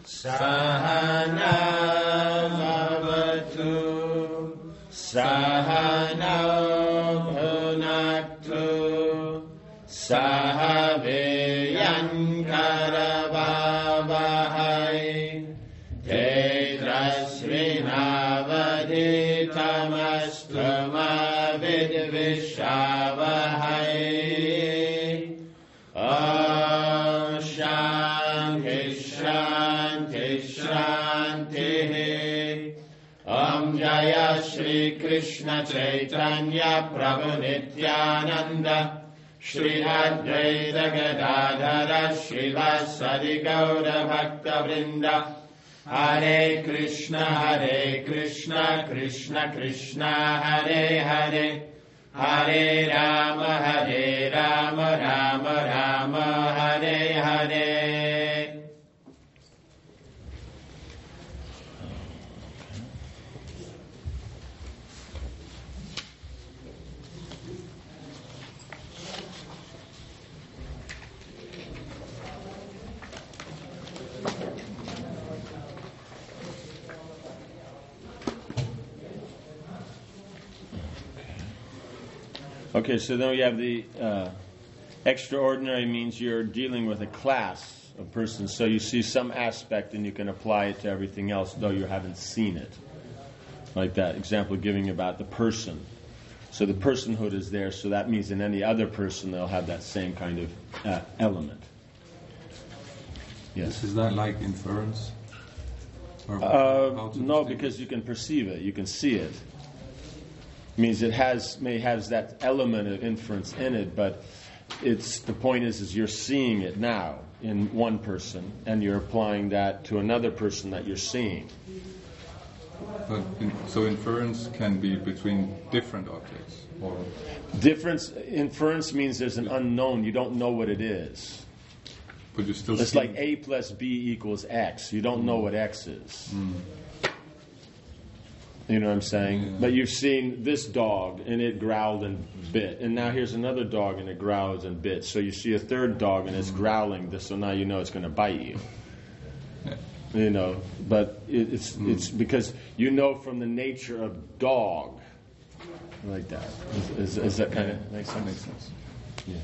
Sahana Bhavatu Sahana Bhunaktu Sahaveyankaravavahai Tedrasvinavaditamastu vidvishavahai. Om Shanti Shanti Shanti. Om Jaya Shri Krishna Chaitanya Prabhu Nityananda Shri Advaita Gadadhara Srivasadi Gaura Bhakta Vrinda. Hare Krishna Krishna Krishna Hare Hare Hare Rama Rama Rama Hare Hare. Okay, so then we have the extraordinary means you're dealing with a class of persons. So you see some aspect and you can apply it to everything else, though you haven't seen it. Like that example giving about the person. So the personhood is there, so that means in any other person they'll have that same kind of element. Yes. Is that like inference? No, because you can perceive it, you can see it. Means it may have that element of inference in it, but the point is you're seeing it now in one person, and you're applying that to another person that you're seeing. But so inference can be between different objects, or inference means there's an unknown. You don't know what it is. But you still. It's like A plus B equals X. You don't know what X is. You know what I'm saying? Yeah. But you've seen this dog, and it growled and bit. And now here's another dog, and it growls and bits. So you see a third dog, and it's growling. So now you know it's going to bite you. Yeah. You know, but it's because you know from the nature of dog. Like that. Is that kind of makes sense? Makes sense. Yeah.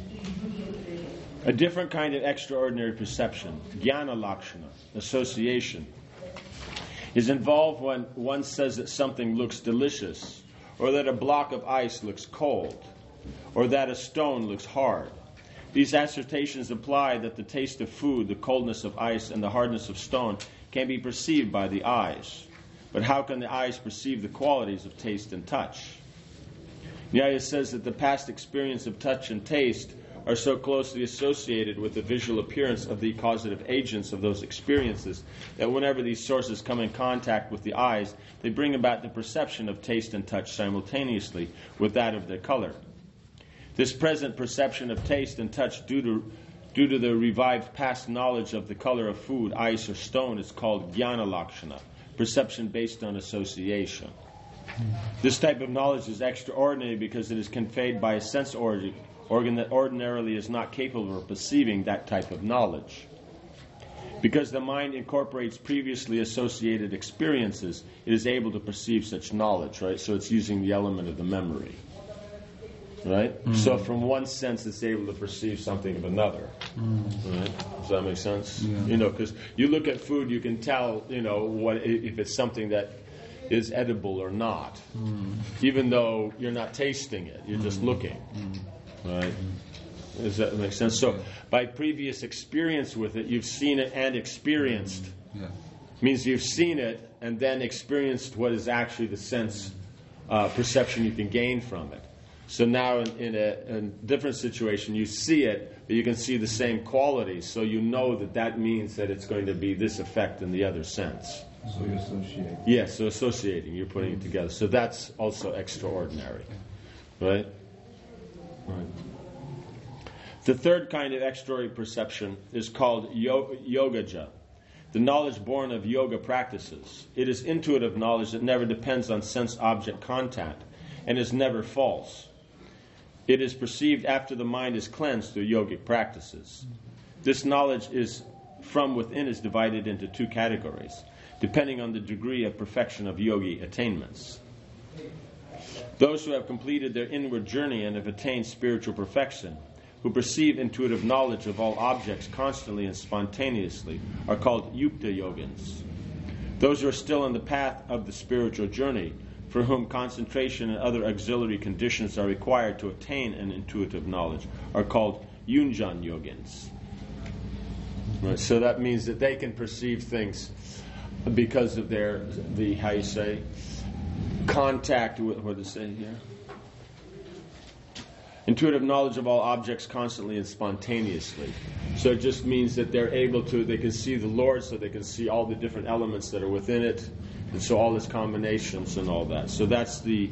A different kind of extraordinary perception, jnana lakshana, association, is involved when one says that something looks delicious, or that a block of ice looks cold, or that a stone looks hard. These assertions imply that the taste of food, the coldness of ice, and the hardness of stone can be perceived by the eyes. But how can the eyes perceive the qualities of taste and touch? Nyaya says that the past experience of touch and taste are so closely associated with the visual appearance of the causative agents of those experiences that whenever these sources come in contact with the eyes, they bring about the perception of taste and touch simultaneously with that of their color. This present perception of taste and touch due to the revived past knowledge of the color of food, ice, or stone is called jnana lakshana, perception based on association. This type of knowledge is extraordinary because it is conveyed by a sense organ that ordinarily is not capable of perceiving that type of knowledge. Because the mind incorporates previously associated experiences, it is able to perceive such knowledge, right? So it's using the element of the memory, right? So from one sense, it's able to perceive something of another, right? Does that make sense? Yeah. You know, because you look at food, you can tell, you know, what if it's something that is edible or not, even though you're not tasting it, you're just looking. Right? Does that make sense? So, by previous experience with it, you've seen it and experienced. Yeah. Means you've seen it and then experienced what is actually the sense perception you can gain from it. So now, in a different situation, you see it, but you can see the same qualities. So you know that means that it's going to be this effect in the other sense. So you associate. Yes, so associating, you're putting it together. So that's also extraordinary, right? Right. The third kind of extraordinary perception is called yogaja, the knowledge born of yoga practices. It is intuitive knowledge that never depends on sense-object contact and is never false. It is perceived after the mind is cleansed through yogic practices. This knowledge is from within is divided into two categories, depending on the degree of perfection of yogi attainments. Those who have completed their inward journey and have attained spiritual perfection, who perceive intuitive knowledge of all objects constantly and spontaneously, are called yukta yogins. Those who are still on the path of the spiritual journey, for whom concentration and other auxiliary conditions are required to attain an intuitive knowledge, are called yunjan yogins. Right, so that means that they can perceive things because of contact with, what does it say here? Intuitive knowledge of all objects constantly and spontaneously. So it just means that they can see the Lord, so they can see all the different elements that are within it, and so all its combinations and all that. So that's the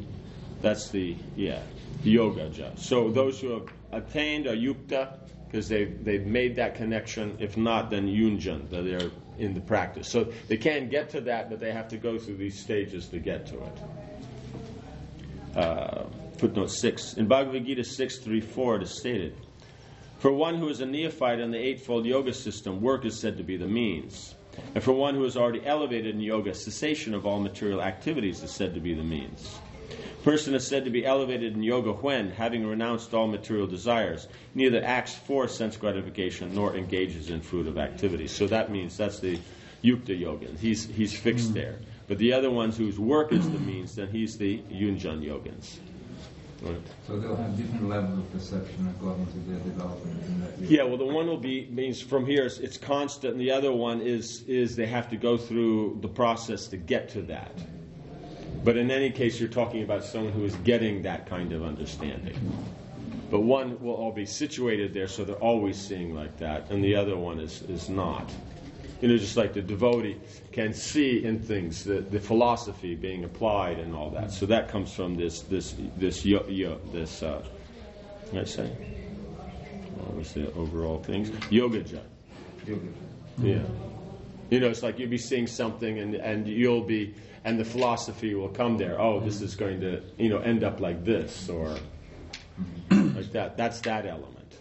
yoga. So those who have attained are yukta, because they've made that connection. If not, then yunjan, that they're in the practice. So they can get to that, but they have to go through these stages to get to it. Footnote 6. In Bhagavad Gita 6.3.4 it is stated, for one who is a neophyte in the eightfold yoga system, work is said to be the means. And for one who is already elevated in yoga, cessation of all material activities is said to be the means. A person is said to be elevated in yoga when, having renounced all material desires, neither acts for sense gratification nor engages in fruitive activities. So that means that's the yukta yogin. He's fixed there. But the other ones whose work is the means, then he's the yunjan yogins. Right. So they'll have different levels of perception according to their development in that. Yeah, well, the one will means from here it's constant, and the other one is they have to go through the process to get to that. But in any case, you're talking about someone who is getting that kind of understanding. But one will all be situated there, so they're always seeing like that, and the other one is not. Just like the devotee can see in things the philosophy being applied and all that. So that comes from this let's say, what was the overall things? Yogaja. Yeah. It's like you'll be seeing something and you'll be, and the philosophy will come there. Oh, this is going to, end up like this or like that. That's that element.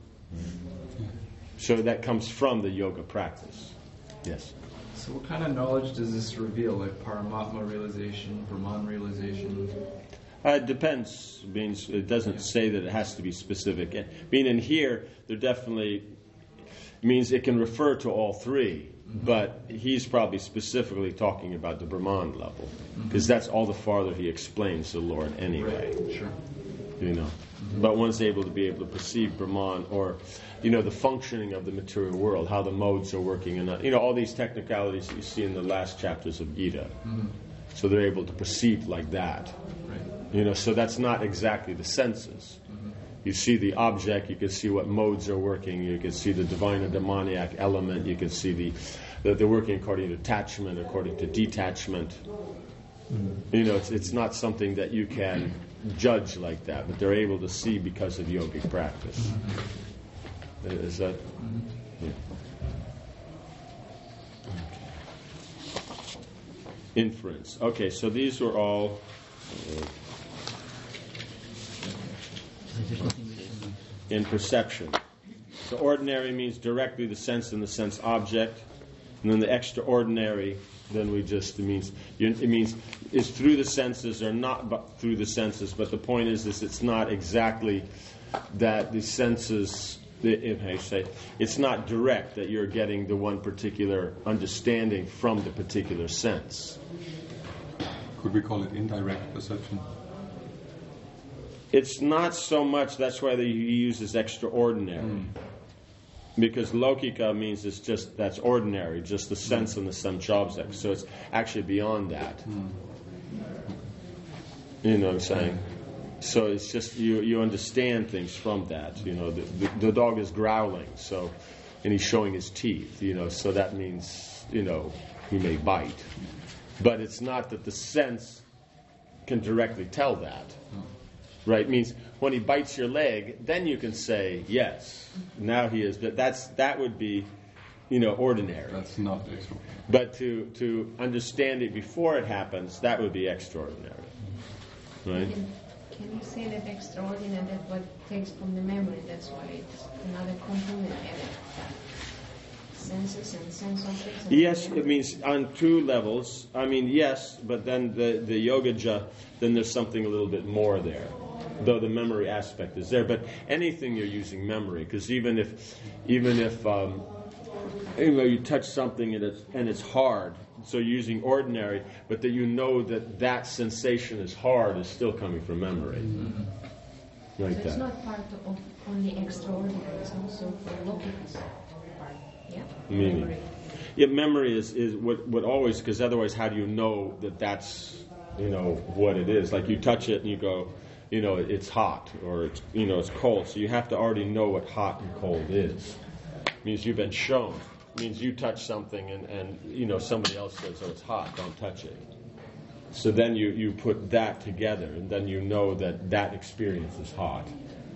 So that comes from the yoga practice. Yes. So what kind of knowledge does this reveal? Like Paramatma realization, Brahman realization? It depends. It doesn't say that it has to be specific. Being in here, there definitely means it can refer to all three. Mm-hmm. But he's probably specifically talking about the Brahman level. Because that's all the farther he explains the Lord anyway. Right. Sure. Mm-hmm. But one's able to perceive Brahman or, the functioning of the material world, how the modes are working, and all these technicalities that you see in the last chapters of Gita. Mm-hmm. So they're able to perceive like that. Right. So that's not exactly the senses. Mm-hmm. You see the object, you can see what modes are working, you can see the divine and demoniac element, you can see they're working according to attachment, according to detachment. Mm-hmm. It's not something that you can judge like that, but they're able to see because of yogic practice. Mm-hmm. Is that? Mm-hmm. Yeah. Okay. Inference. Okay, so these were all in perception. So ordinary means directly the sense and the sense object, and then the extraordinary. Then it means is through the senses or not through the senses. But the point is it's not exactly that the senses. It's not direct that you're getting the one particular understanding from the particular sense. Could we call it indirect perception? It's not so much. That's why he uses extraordinary. Because lokika means that's ordinary, just the sense and the sense object. So it's actually beyond that. You know what I'm saying? So it's just you understand things from that. The dog is growling, and he's showing his teeth. So that means he may bite, but it's not that the sense can directly tell that. Right? It means when he bites your leg, then you can say yes. Now he is, but that would be, ordinary. That's not extraordinary. But to understand it before it happens, that would be extraordinary. Right? Can you say that extraordinary, that what takes from the memory, that's why it's another component in it? senses and sense objects? Yes, it means on two levels. I mean, yes, but then the yogaja, then there's something a little bit more there, though the memory aspect is there. But anything you're using memory, because even if you touch something and it's hard, so you're using ordinary, but that you know that sensation is hard is still coming from memory. So Like it's that. not part of only extraordinary, it's also for Lokika's part, yeah? Meaning. Memory. Yeah, memory is what always, because otherwise how do you know that's what it is? Like you touch it and you go, it's hot or it's cold. So you have to already know what hot and cold is. It means you've been shown. It means you touch something and somebody else says, oh, it's hot, don't touch it. So then you put that together and then you know that experience is hot.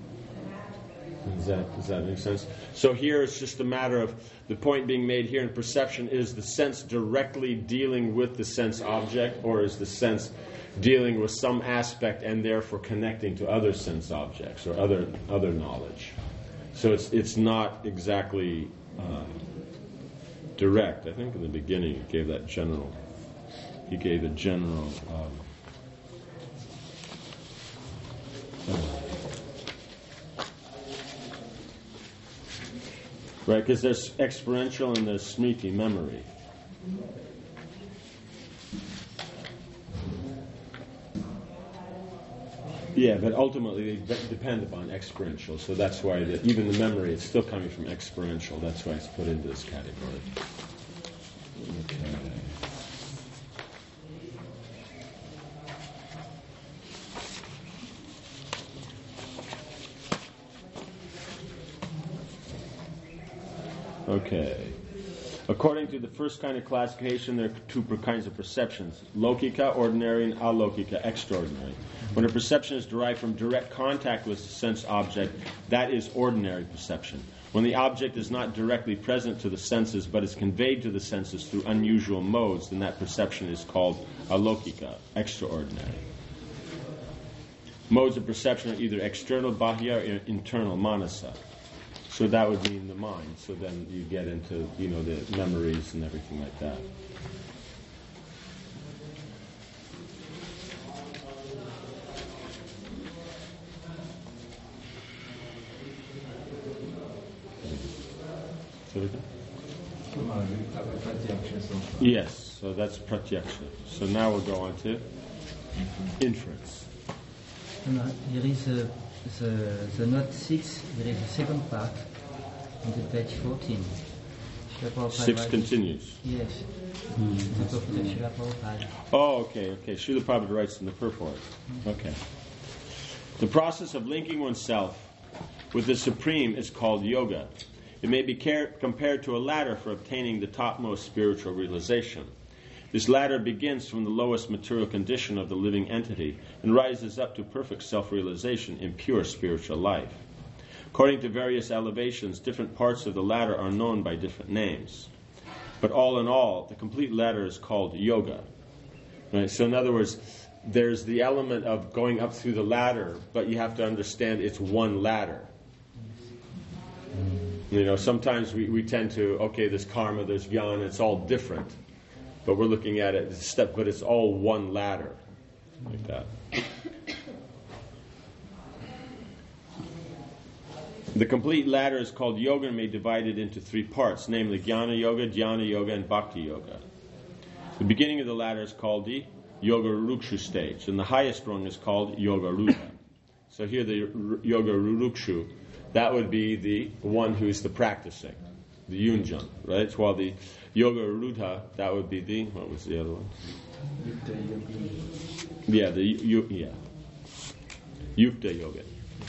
Does that make sense? So here it's just a matter of the point being made here in perception, is the sense directly dealing with the sense object, or is the sense dealing with some aspect and therefore connecting to other sense objects or other knowledge? So it's not exactly direct. I think in the beginning he gave a general. Right, because there's experiential and there's smriti, memory. Yeah, but ultimately they depend upon experiential, so that's why even the memory is still coming from experiential. That's why it's put into this category. Okay. Okay. According to the first kind of classification, there are two kinds of perceptions: lokika, ordinary, and alokika, extraordinary. When a perception is derived from direct contact with the sense object, that is ordinary perception. When the object is not directly present to the senses, but is conveyed to the senses through unusual modes, then that perception is called alokika, extraordinary. Modes of perception are either external bahya or internal manasa. So that would mean the mind. So then you get into, the memories and everything like that. Yes, so that's pratyaksha. So now we'll go on to inference. Here is the note 6, there is a second part on the page 14. Srila Prabhupada 6 writes- continues. Yes. The purport of Srila Prabhupada. Oh, okay. Srila Prabhupada writes in the purport. Okay. The process of linking oneself with the Supreme is called yoga. It may be compared to a ladder for obtaining the topmost spiritual realization. This ladder begins from the lowest material condition of the living entity and rises up to perfect self-realization in pure spiritual life. According to various elevations, different parts of the ladder are known by different names. But all in all, the complete ladder is called yoga. Right? So in other words, there's the element of going up through the ladder, but you have to understand it's one ladder. Sometimes we tend to, there's karma, there's jnana, it's all different. But we're looking at it but it's all one ladder. Like that. The complete ladder is called yoga and may be divided into 3 parts, namely jnana yoga, and bhakti yoga. The beginning of the ladder is called the yoga rurukshu stage, and the highest rung is called yoga rudha. So here the yoga rurukshu, that would be the one who's the practicing, the yunjan, right? While the yoga rudha, that would be what was the other one? Yeah, yukta yoga.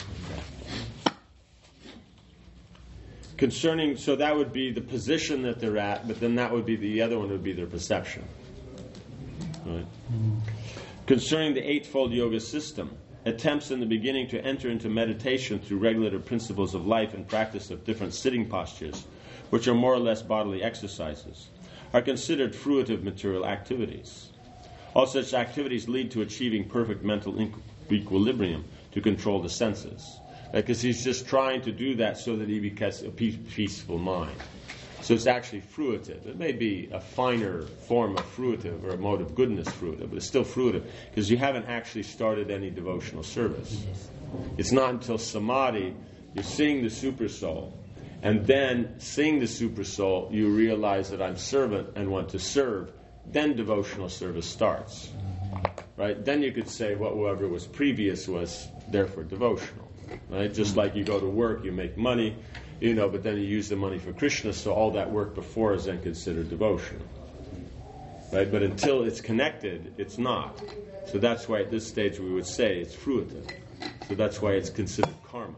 Concerning, so that would be the position that they're at, but then that would be the other one would be their perception. Right? Concerning the eightfold yoga system, attempts in the beginning to enter into meditation through regulative principles of life and practice of different sitting postures, which are more or less bodily exercises, are considered fruitive material activities. All such activities lead to achieving perfect mental equilibrium to control the senses. Because he's just trying to do that so that he gets a peaceful mind. So it's actually fruitive. It may be a finer form of fruitive or a mode of goodness fruitive, but it's still fruitive because you haven't actually started any devotional service. Yes. It's not until samadhi you're seeing the supersoul, and then seeing the supersoul you realize that I'm servant and want to serve. Then devotional service starts. Right? Then you could say whatever was previous was therefore devotional. Right? Just like you go to work, you make money, but then you use the money for Krishna, so all that work before is then considered devotional. Right? But until it's connected, it's not. So that's why at this stage we would say it's fruitive. So that's why it's considered karma.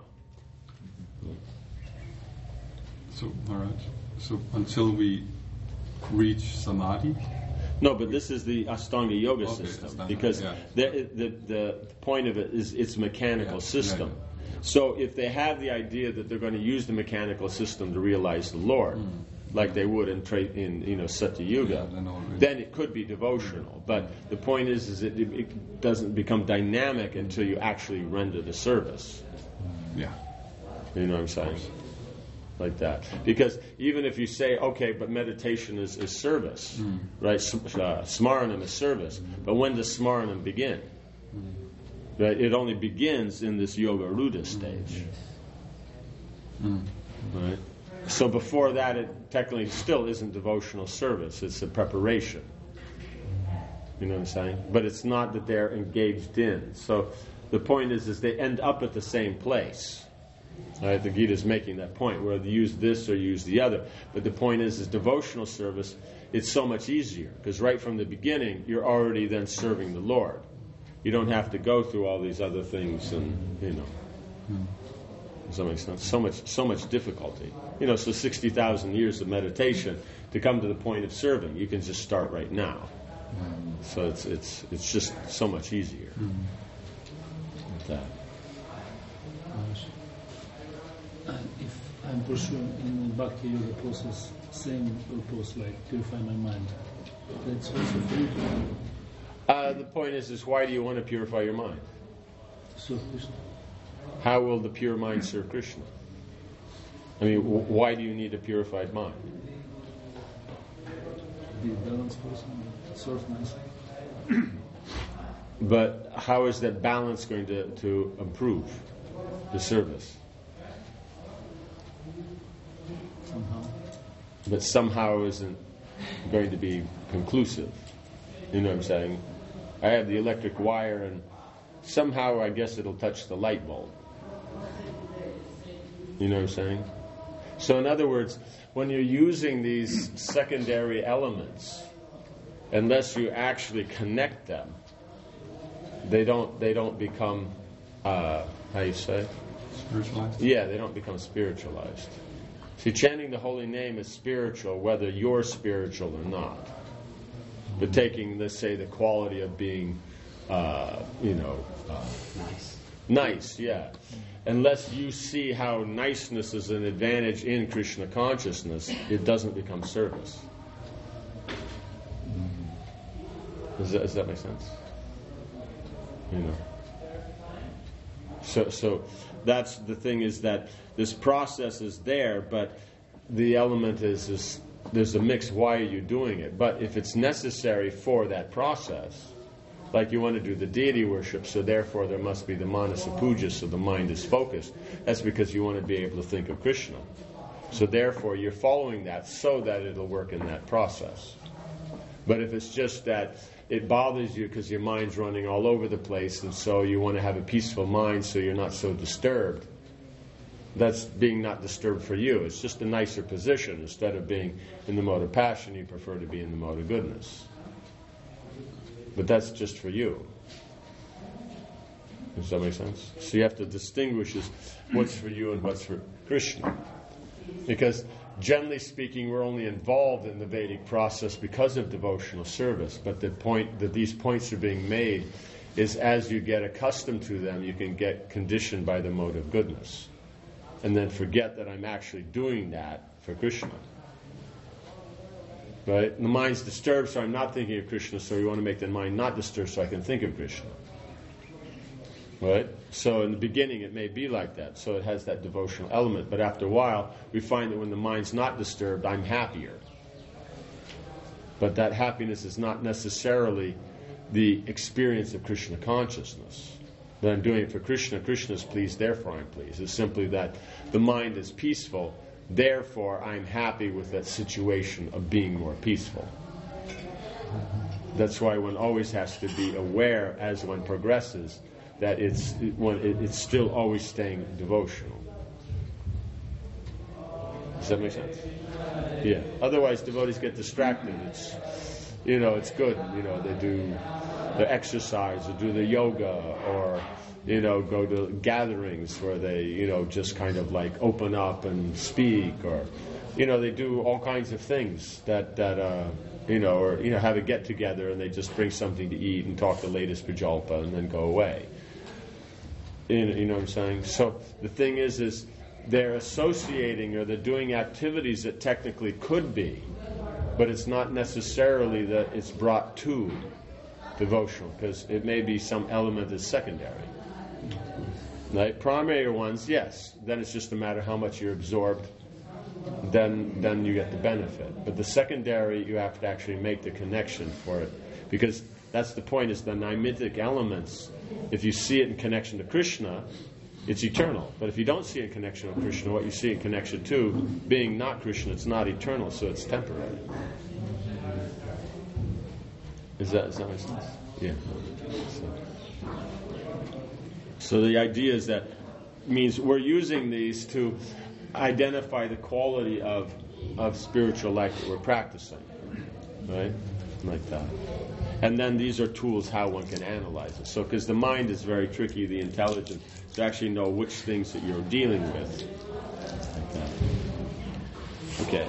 So, Maharaj, so until we reach samadhi? No, but this is the Ashtanga Yoga system, Ashtanga, because yeah. the point of it is it's a mechanical system. Yeah. So if they have the idea that they're going to use the mechanical system to realize the Lord, like they would in Satya Yuga, then it could be devotional. But the point is it doesn't become dynamic until you actually render the service. Yeah. You know what I'm saying? Like that. Because even if you say, okay, but meditation is service, right? Smaranam is service. But when does smaranam begin? Right? It only begins in this yoga rudra stage. Right? So before that, it technically still isn't devotional service. It's a preparation. You know what I'm saying? But it's not that they're engaged in. So the point is they end up at the same place. Right? The Gita is making that point, whether you use this or use the other. But the point is devotional service, it's so much easier, because right from the beginning, you're already then serving the Lord. You don't have to go through all these other things, and Does that make sense? So much difficulty. So 60,000 years of meditation to come to the point of serving. You can just start right now. So it's just so much easier. Like that. And if I'm pursuing in Bhakti Yoga process, same purpose, like purify my mind, that's also free to The point is why do you want to purify your mind? serve Krishna. How will the pure mind serve Krishna? I mean, why do you need a purified mind? Be a balanced person, serve nicely. But how is that balance going to improve the service? Somehow. But somehow isn't going to be conclusive. You know what I'm saying? I have the electric wire and somehow I guess it'll touch the light bulb. You know what I'm saying? So in other words, when you're using these secondary elements, unless you actually connect them, they don't become how you say? Spiritualized? Yeah, they don't become spiritualized. See, chanting the holy name is spiritual whether you're spiritual or not. But taking, let's say, the quality of being, nice, yeah. Unless you see how niceness is an advantage in Krishna consciousness, it doesn't become service. Does that make sense? So that's the thing, is that this process is there, but the element is there's a mix. Why are you doing it? But if it's necessary for that process, like you want to do the deity worship, so therefore there must be the manasa puja, so the mind is focused. That's because you want to be able to think of Krishna. So therefore you're following that so that it'll work in that process. But if it's just that it bothers you because your mind's running all over the place, and so you want to have a peaceful mind so you're not so disturbed, that's being not disturbed for you. It's just a nicer position. Instead of being in the mode of passion, you prefer to be in the mode of goodness. But that's just for you. Does that make sense? So you have to distinguish what's for you and what's for Krishna. Because generally speaking, we're only involved in the Vedic process because of devotional service. But the point that these points are being made is as you get accustomed to them, you can get conditioned by the mode of goodness. And then forget that I'm actually doing that for Krishna. Right? The mind's disturbed, so I'm not thinking of Krishna, so you want to make the mind not disturbed so I can think of Krishna. Right? So in the beginning it may be like that. So it has that devotional element. But after a while, we find that when the mind's not disturbed, I'm happier. But that happiness is not necessarily the experience of Krishna consciousness. That I'm doing it for Krishna. Krishna is pleased, therefore I'm pleased. It's simply that the mind is peaceful, therefore I'm happy with that situation of being more peaceful. That's why one always has to be aware as one progresses that it's still always staying devotional. Does that make sense? Yeah. Otherwise, devotees get distracted. It's good. They do the exercise or do the yoga or go to gatherings where they just kind of like open up and speak or they do all kinds of things that or have a get together and they just bring something to eat and talk the latest prajalpa and then go away. You know what I'm saying? So the thing is they're associating or they're doing activities that technically could be, but it's not necessarily that it's brought to devotional, because it may be some element that's secondary. Right? Primary ones, yes. Then it's just a matter how much you're absorbed. Then you get the benefit. But the secondary, you have to actually make the connection for it, because that's the point. Is the nimitic elements. If you see it in connection to Krishna, it's eternal. But if you don't see it in connection with Krishna, what you see in connection to being not Krishna, it's not eternal, so it's temporary. Does that make sense? Yeah. So the idea is that means we're using these to identify the quality of spiritual life that we're practicing, right? Like that. And then these are tools how one can analyze it. So, because the mind is very tricky, the intelligence, to actually know which things that you're dealing with. Like that. Okay.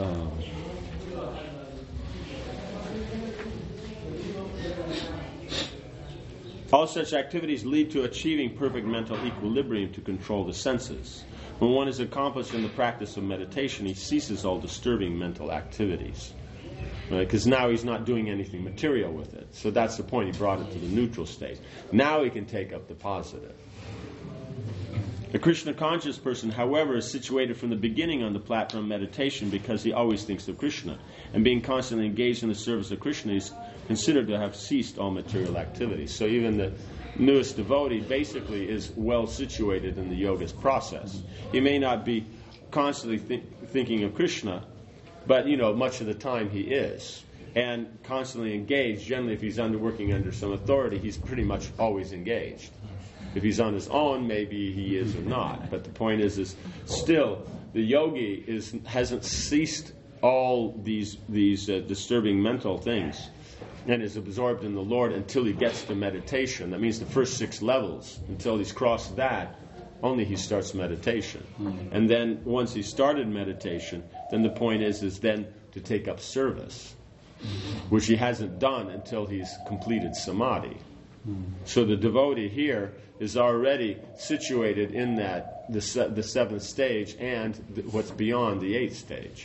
All such activities lead to achieving perfect mental equilibrium to control the senses. When one is accomplished in the practice of meditation, he ceases all disturbing mental activities. Because now he's not doing anything material with it. So that's the point. He brought it to the neutral state. Now he can take up the positive. The Krishna conscious person, however, is situated from the beginning on the platform of meditation because he always thinks of Krishna. And being constantly engaged in the service of Krishna, he's considered to have ceased all material activities. So even the newest devotee basically is well situated in the yoga's process. He may not be constantly thinking of Krishna, but, much of the time he is. And constantly engaged. Generally, if he's working under some authority, he's pretty much always engaged. If he's on his own, maybe he is or not. But the point is still, the yogi hasn't ceased all these disturbing mental things and is absorbed in the Lord until he gets to meditation. That means the first 6 levels. Until he's crossed that, only he starts meditation. And then once he started meditation, then the point is then to take up service, which he hasn't done until he's completed samadhi. So the devotee here is already situated in that the 7th stage and what's beyond the 8th stage.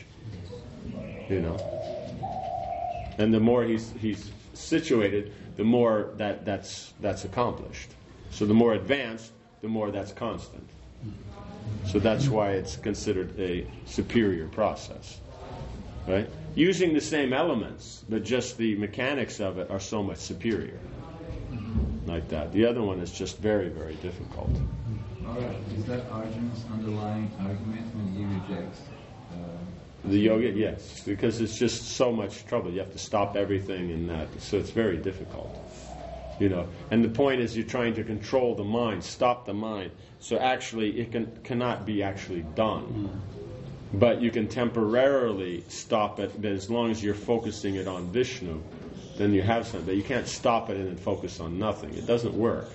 And the more he's situated, the more that's accomplished. So the more advanced, the more that's constant. So that's why it's considered a superior process. Right? Using the same elements, but just the mechanics of it are so much superior. Like that. The other one is just very, very difficult. Alright, is that Arjuna's underlying argument when he rejects the yoga? Yes, because it's just so much trouble. You have to stop everything in that, so it's very difficult. And the point is you're trying to control the mind, stop the mind. So actually it cannot be actually done. But you can temporarily stop it, but as long as you're focusing it on Vishnu, then you have something. But you can't stop it and then focus on nothing. It doesn't work.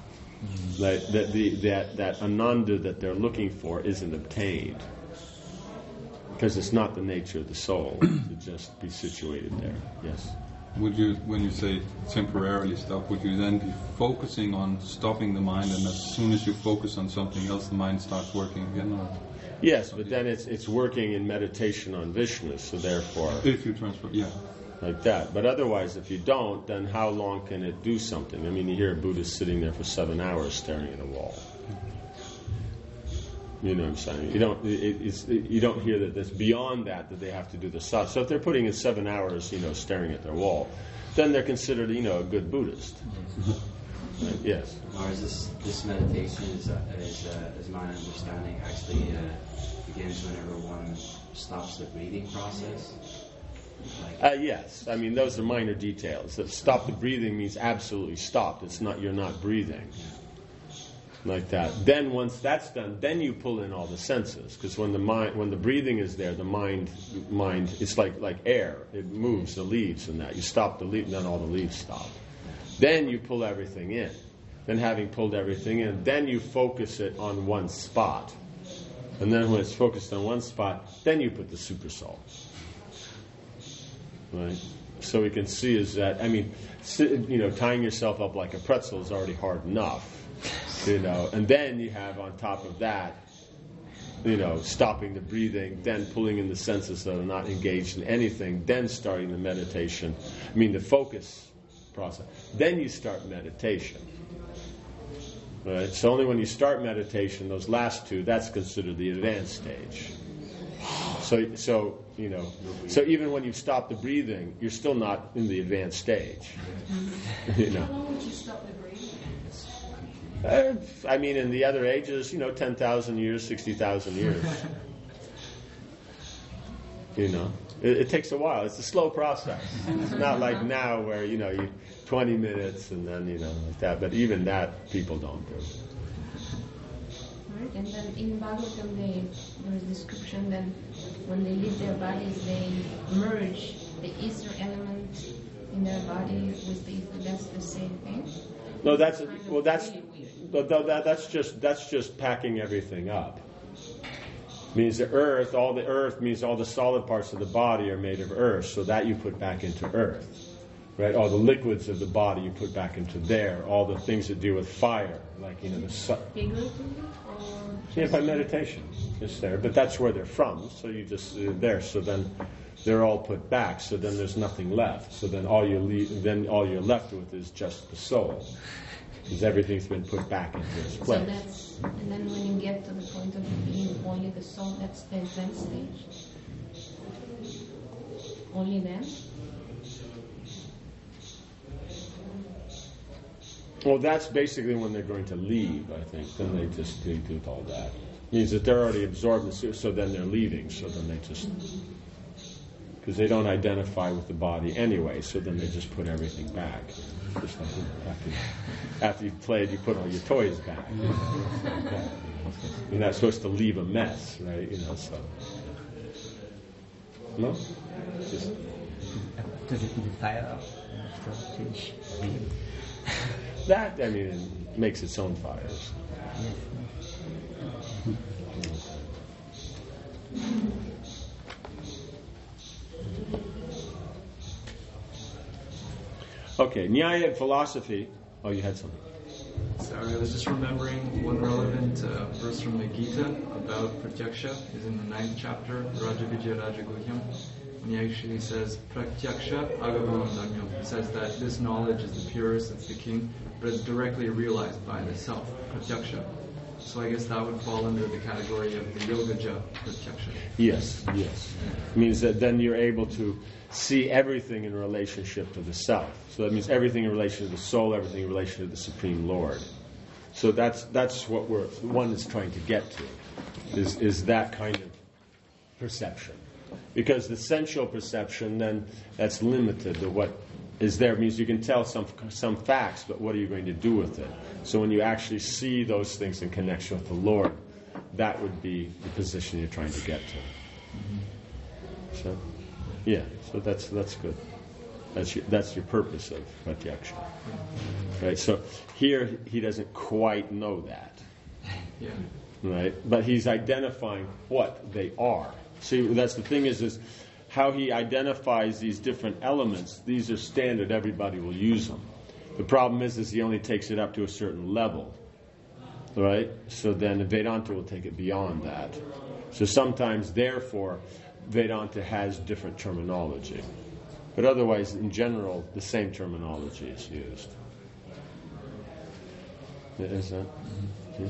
That ananda that they're looking for isn't obtained. Because it's not the nature of the soul to just be situated there. Yes. Would you, when you say temporarily stop, would you then be focusing on stopping the mind, and as soon as you focus on something else, the mind starts working again? Or? Yes, but then it's working in meditation on Vishnu, so therefore... If you transfer, yeah. like that. But otherwise, if you don't, then how long can it do something? I mean, you hear a Buddhist sitting there for 7 hours staring at a wall. You know what I'm saying? You don't hear that that's beyond that they have to do the sadhana. So if they're putting in 7 hours, staring at their wall, then they're considered, a good Buddhist. Right? Yes. Or is this meditation, is my understanding, actually begins whenever one stops the breathing process? Yes. I mean, those are minor details. That stop the breathing means absolutely stopped. It's not, you're not breathing. Like that. Then once that's done, then you pull in all the senses. Because when the breathing is there, the mind, it's like air. It moves the leaves and that. You stop the leaf, and then all the leaves stop. Then you pull everything in. Then having pulled everything in, then you focus it on one spot. And then when it's focused on one spot, then you put the super soul. Right? So we can see is that, tying yourself up like a pretzel is already hard enough. And then you have on top of that, stopping the breathing, then pulling in the senses that are not engaged in anything, then starting the meditation. The focus process. Then you start meditation. Right? So only when you start meditation, those last two, that's considered the advanced stage. So even when you stop the breathing, you're still not in the advanced stage. How long would you stop the breathing? In the other ages, 10,000 years, 60,000 years. It takes a while. It's a slow process. It's not like now where, you 20 minutes and then, like that. But even that, people don't do. Right, and then in Bhagavatam, there is description that when they leave their bodies, they merge the ether element in their body with the ether. That's the same thing. No, that's just packing everything up. Means the earth, all the earth means all the solid parts of the body are made of earth, so that you put back into earth. Right? All the liquids of the body you put back into there. All the things that do with fire, like the sun. Yeah, by meditation, it's there. But that's where they're from, so you just there. So then they're all put back. So then there's nothing left. So then all you're left with is just the soul, because everything's been put back into its place. And then when you get to the point of being only the soul, that's the advanced stage. Only then. Well, that's basically when they're going to leave, I think. Then they do all that. Means that they're already absorbed, so then they're leaving. So then they just... Because they don't identify with the body anyway, so then they just put everything back. Just like after you've played, you put all your toys back. You're not supposed to leave a mess, right? So... No? Just... That, it makes its own fires. Okay, Nyaya philosophy. Oh, you had something. Sorry, I was just remembering one relevant verse from the Gita about Pratyaksha. Is in the 9th chapter, Raja Vijaya Raja Guhyam. When he actually says Pratyaksha Agavam Dhamyam. He says that this knowledge is the purest, it's the king, but it's directly realized by the self, Pratyaksha. So I guess that would fall under the category of the Yogaja Pratyaksha. Yes. It means that then you're able to see everything in relationship to the self. So that means everything in relation to the soul, everything in relation to the Supreme Lord. So that's what one is trying to get to, is that kind of perception. Because the sensual perception, then, that's limited to what is there. It means you can tell some facts, but what are you going to do with it? So when you actually see those things in connection with the Lord, that would be the position you're trying to get to. So, yeah, so that's good. That's your purpose of Pratyaksha. Right? So here he doesn't quite know that. Yeah. Right? But he's identifying what they are. See, that's the thing is how he identifies these different elements. These are standard, everybody will use them. The problem is he only takes it up to a certain level. Right? So then Vedanta will take it beyond that. So sometimes, therefore, Vedanta has different terminology. But otherwise, in general, the same terminology is used. Is that? Mm-hmm.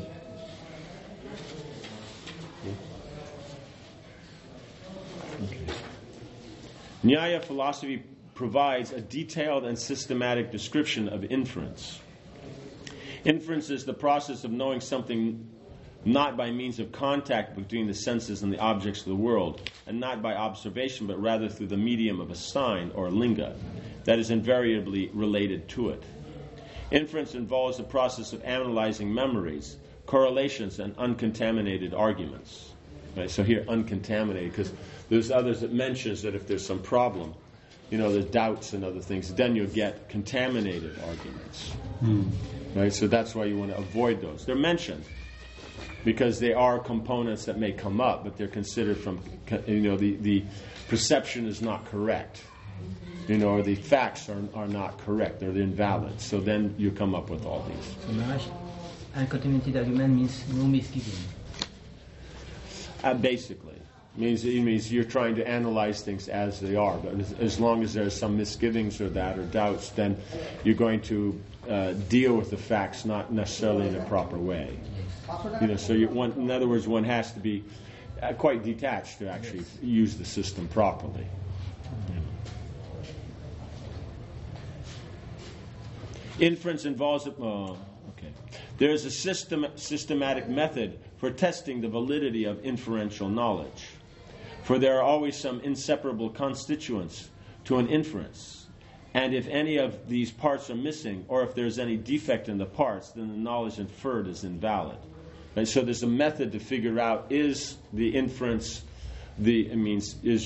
Okay. Nyaya philosophy provides a detailed and systematic description of inference. Inference is the process of knowing something not by means of contact between the senses and the objects of the world, and not by observation, but rather through the medium of a sign or linga that is invariably related to it. Inference involves the process of analyzing memories, correlations, and uncontaminated arguments. Right? So here, uncontaminated, because there's others that mentions that if there's some problem, there's doubts and other things, then you'll get contaminated arguments. Right? So that's why you want to avoid those. They're mentioned because they are components that may come up, but they're considered from, the perception is not correct. Or the facts are not correct, they're invalid. So then you come up with all these. So Maharaj, uncontaminated argument means no misgiving. Basically. It means you're trying to analyze things as they are. But as long as there's some misgivings or doubts, then you're going to deal with the facts not necessarily in a proper way. So in other words, one has to be quite detached to actually use the system properly. Inference involves there is a systematic method for testing the validity of inferential knowledge. For there are always some inseparable constituents to an inference. And if any of these parts are missing, or if there's any defect in the parts, then the knowledge inferred is invalid. Right? So there's a method to figure out, is the inference, is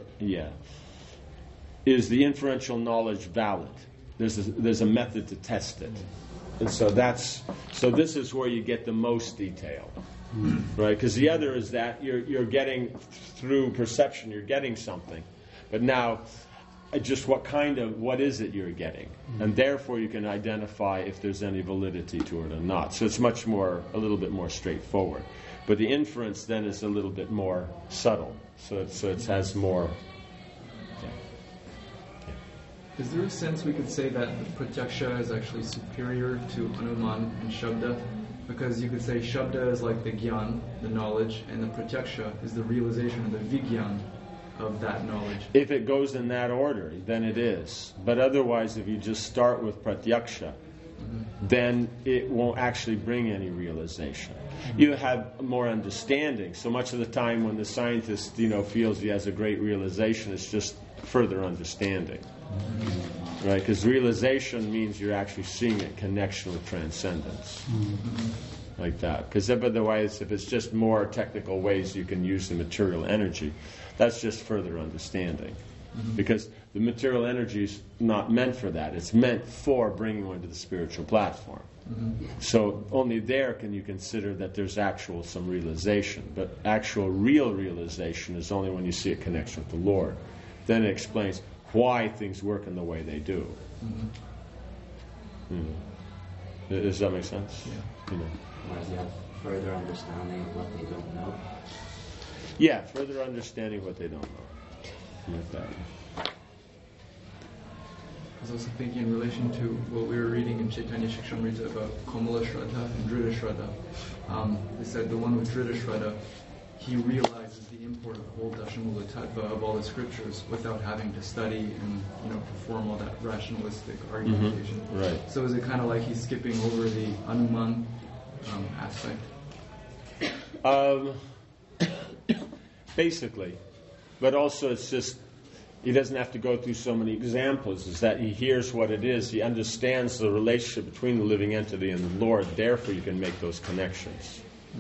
the inferential knowledge valid? There's a method to test it. And so this is where you get the most detail. Right? Because the other is that you're getting, through perception, you're getting something. But now, just what is it you're getting? And therefore you can identify if there's any validity to it or not. So it's a little bit more straightforward. But the inference then is a little bit more subtle. So it has more... Is there a sense we could say that the pratyaksha is actually superior to anuman and shabda? Because you could say shabda is like the gyan, the knowledge, and the pratyaksha is the realization of the vigyan of that knowledge. If it goes in that order, then it is. But otherwise, if you just start with pratyaksha, then it won't actually bring any realization. You have more understanding. So much of the time when the scientist, feels he has a great realization, it's just further understanding. Right? Because realization means you're actually seeing a connection with transcendence. Like that. Because otherwise, if it's just more technical ways you can use the material energy, that's just further understanding. Because the material energy is not meant for that. It's meant for bringing one to the spiritual platform. So only there can you consider that there's some realization. But actual real realization is only when you see a connection with the Lord. Then it explains why things work in the way they do. Does that make sense? Yeah. You have further understanding of what they don't know. Yeah, further understanding of what they don't know. Like that. I was also thinking in relation to what we were reading in Chaitanya Shikshamrita about Komala Shraddha and Drita Shraddha. They said the one with Drita Shraddha, he realizes the import of the whole Dashamula Tattva of all the scriptures without having to study and perform all that rationalistic argumentation. Right. So is it kind of like he's skipping over the Anuman aspect? Basically. But also it's just, he doesn't have to go through so many examples. Is that he hears what it is. He understands the relationship between the living entity and the Lord. Therefore you can make those connections.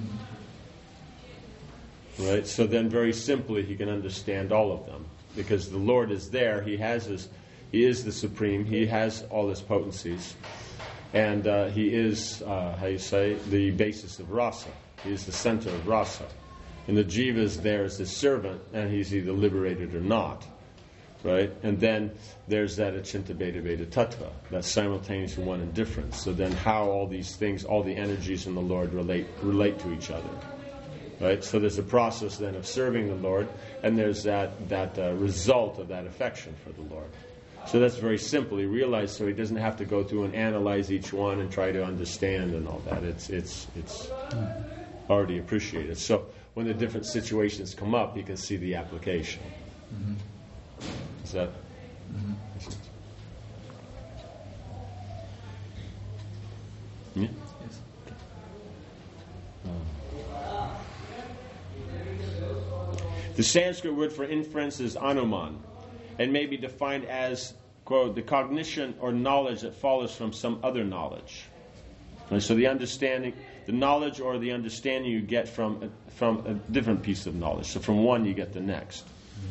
Right? So then very simply he can understand all of them. Because the Lord is there. He is the Supreme. He has all his potencies. And he is, the basis of rasa. He is the center of rasa. And the jiva is there as his servant, and he's either liberated or not. Right? And then there's that achinta beta beta tattva, that simultaneous one and difference. So then how all these things, all the energies in the Lord relate to each other. Right? So there's a process then of serving the Lord, and there's that result of that affection for the Lord. So that's very simple. He realized so he doesn't have to go through and analyze each one and try to understand and all that. It's already appreciated. So when the different situations come up, he can see the application. Is that? Yeah? Yes. The Sanskrit word for inference is anuman, and may be defined as, quote, the cognition or knowledge that follows from some other knowledge. And so the understanding, the knowledge or the understanding you get from a different piece of knowledge. So from one you get the next.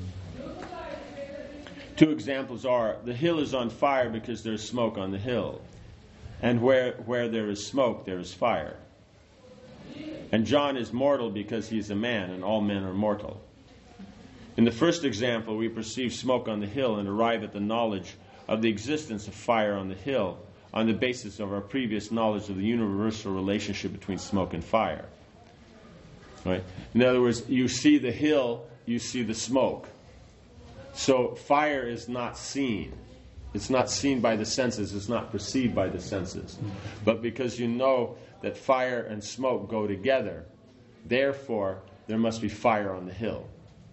Two examples are, the hill is on fire because there is smoke on the hill. And where there is smoke, there is fire. And John is mortal because he is a man, and all men are mortal. In the first example, we perceive smoke on the hill and arrive at the knowledge of the existence of fire on the hill on the basis of our previous knowledge of the universal relationship between smoke and fire. Right? In other words, you see the hill, you see the smoke. So fire is not seen. It's not seen by the senses. It's not perceived by the senses. But because you know that fire and smoke go together, therefore there must be fire on the hill.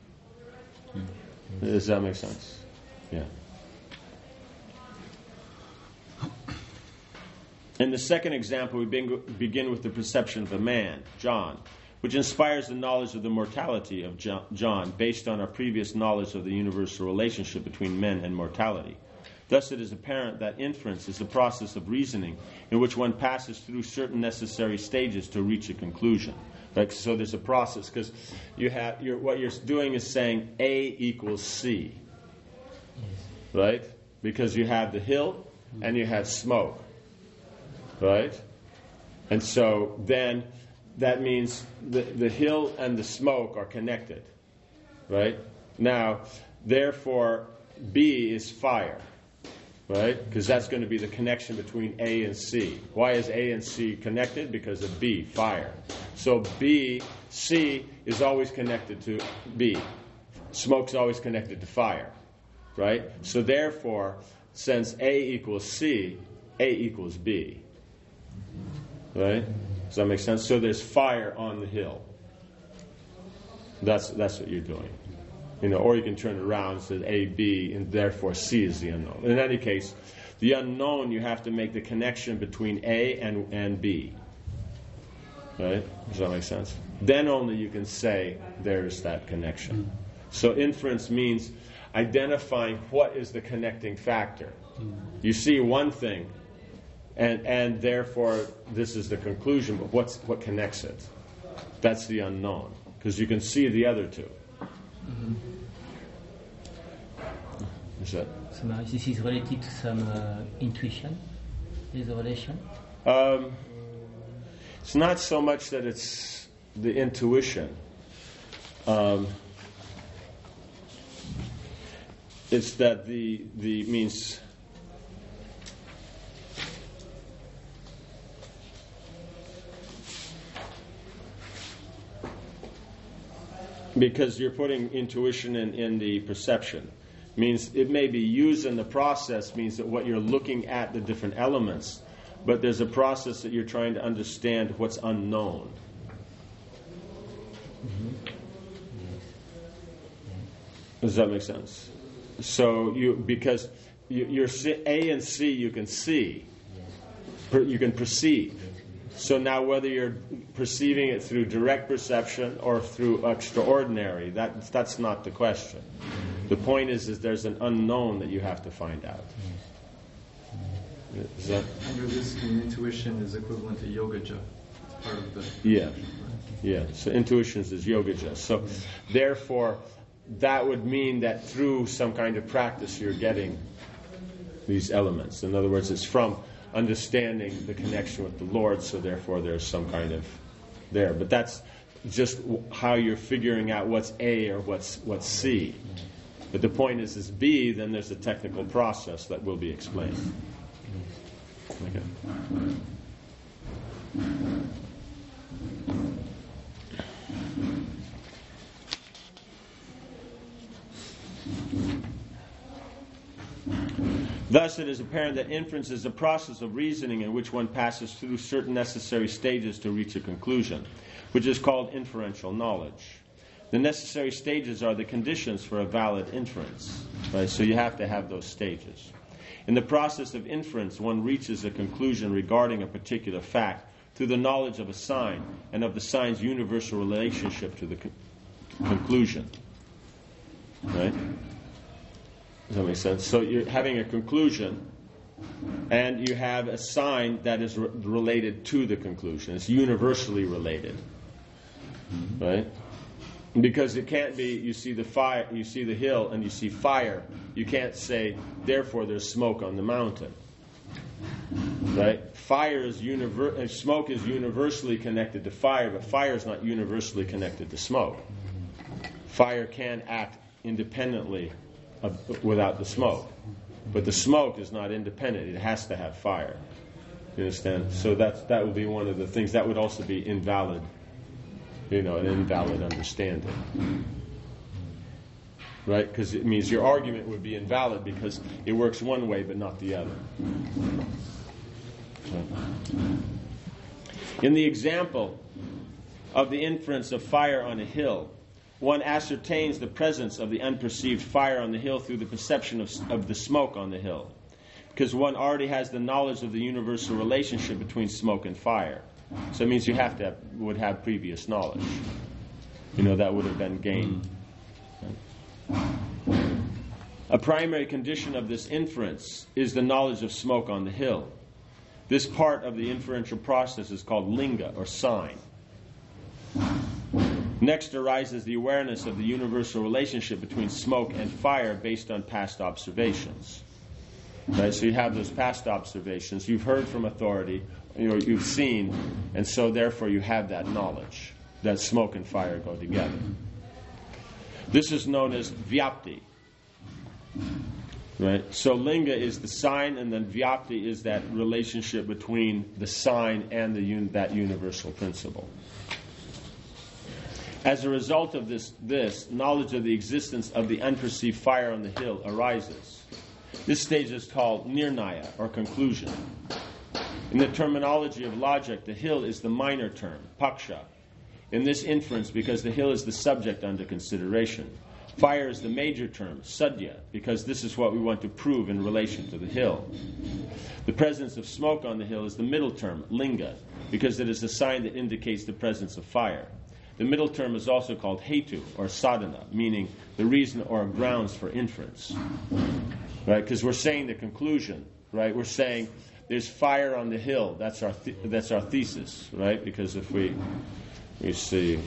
Does that make sense? Yeah. In the second example, we begin with the perception of a man, John, which inspires the knowledge of the mortality of John based on our previous knowledge of the universal relationship between men and mortality. Thus it is apparent that inference is the process of reasoning in which one passes through certain necessary stages to reach a conclusion. Right? So there's a process, because what you're doing is saying A equals C. Right? Because you have the hill and you have smoke. Right? And so then that means the hill and the smoke are connected. Right? Now, therefore, B is fire. Right? Because that's going to be the connection between A and C. Why is A and C connected? Because of B, fire. So C is always connected to B. Smoke's always connected to fire. Right? So therefore, since A equals C, A equals B. Right? Does that make sense? So there's fire on the hill. That's what you're doing. Or you can turn it around and say A, B, and therefore C is the unknown. In any case, the unknown, you have to make the connection between A and B. Right? Does that make sense? Then only you can say there's that connection. So inference means identifying what is the connecting factor. You see one thing, and therefore this is the conclusion, but what connects it? That's the unknown, because you can see the other two. Is that? So now this is related to some intuition, is the relation? It's not so much that it's the intuition. It's that the means. Because you're putting intuition in the perception. Means it may be used in the process, means that what you're looking at the different elements, but there's a process that you're trying to understand what's unknown. Does that make sense? So because you're A and C you can see, you can perceive. So now whether you're perceiving it through direct perception or through extraordinary, that's not the question. The point is there's an unknown that you have to find out. Is that? Under this, intuition is equivalent to yogaja. It's part of the... Yeah. So intuition is yogaja. So therefore, that would mean that through some kind of practice you're getting these elements. In other words, it's from understanding the connection with the Lord, so therefore there's some kind of there. But that's just how you're figuring out what's A or what's C. But the point is B, then there's a technical process that will be explained. Okay. Thus, it is apparent that inference is a process of reasoning in which one passes through certain necessary stages to reach a conclusion, which is called inferential knowledge. The necessary stages are the conditions for a valid inference. Right? So you have to have those stages. In the process of inference, one reaches a conclusion regarding a particular fact through the knowledge of a sign and of the sign's universal relationship to the conclusion. Right? Does that make sense? So you're having a conclusion, and you have a sign that is related to the conclusion. It's universally related. Right? Because it can't be, you see the fire, you see the hill, and you see fire. You can't say, therefore there's smoke on the mountain. Right? Smoke is universally connected to fire, but fire is not universally connected to smoke. Fire can act independently without the smoke, but the smoke is not independent. It has to have fire. You understand? So that would be one of the things. That would also be invalid. An invalid understanding. Right? Because it means your argument would be invalid because it works one way but not the other. In the example of the inference of fire on a hill, one ascertains the presence of the unperceived fire on the hill through the perception of the smoke on the hill, because one already has the knowledge of the universal relationship between smoke and fire. So it means you would have previous knowledge. That would have been gained. A primary condition of this inference is the knowledge of smoke on the hill. This part of the inferential process is called linga, or sign. Next arises the awareness of the universal relationship between smoke and fire based on past observations. Right? So you have those past observations. You've heard from authority, you've seen, and so therefore you have that knowledge that smoke and fire go together. This is known as vyapti. Right? So linga is the sign, and then vyapti is that relationship between the sign and that universal principle. As a result of this, knowledge of the existence of the unperceived fire on the hill arises. This stage is called nirnaya, or conclusion. In the terminology of logic, the hill is the minor term, paksha. In this inference, because the hill is the subject under consideration. Fire is the major term, sadhya, because this is what we want to prove in relation to the hill. The presence of smoke on the hill is the middle term, linga, because it is a sign that indicates the presence of fire. The middle term is also called hetu, or sadhana, meaning the reason or grounds for inference. Right? Because we're saying the conclusion. Right? We're saying there's fire on the hill. That's our thesis. Right? Because if we see.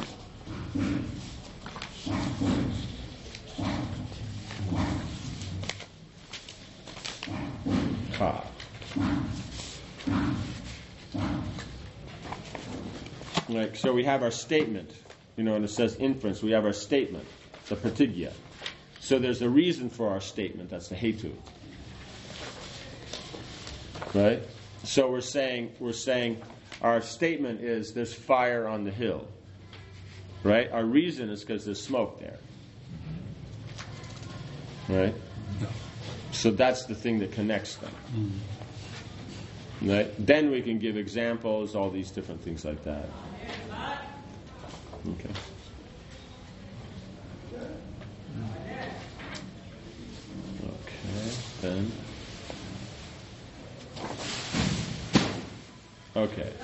Right, so we have our statement, and it says inference. We have our statement, the pratigya. So there's a reason for our statement. That's the hetu. Right. So we're saying our statement is there's fire on the hill. Right. Our reason is because there's smoke there. Right. So that's the thing that connects them. Right? Then we can give examples, all these different things like that. Okay. Then. Okay.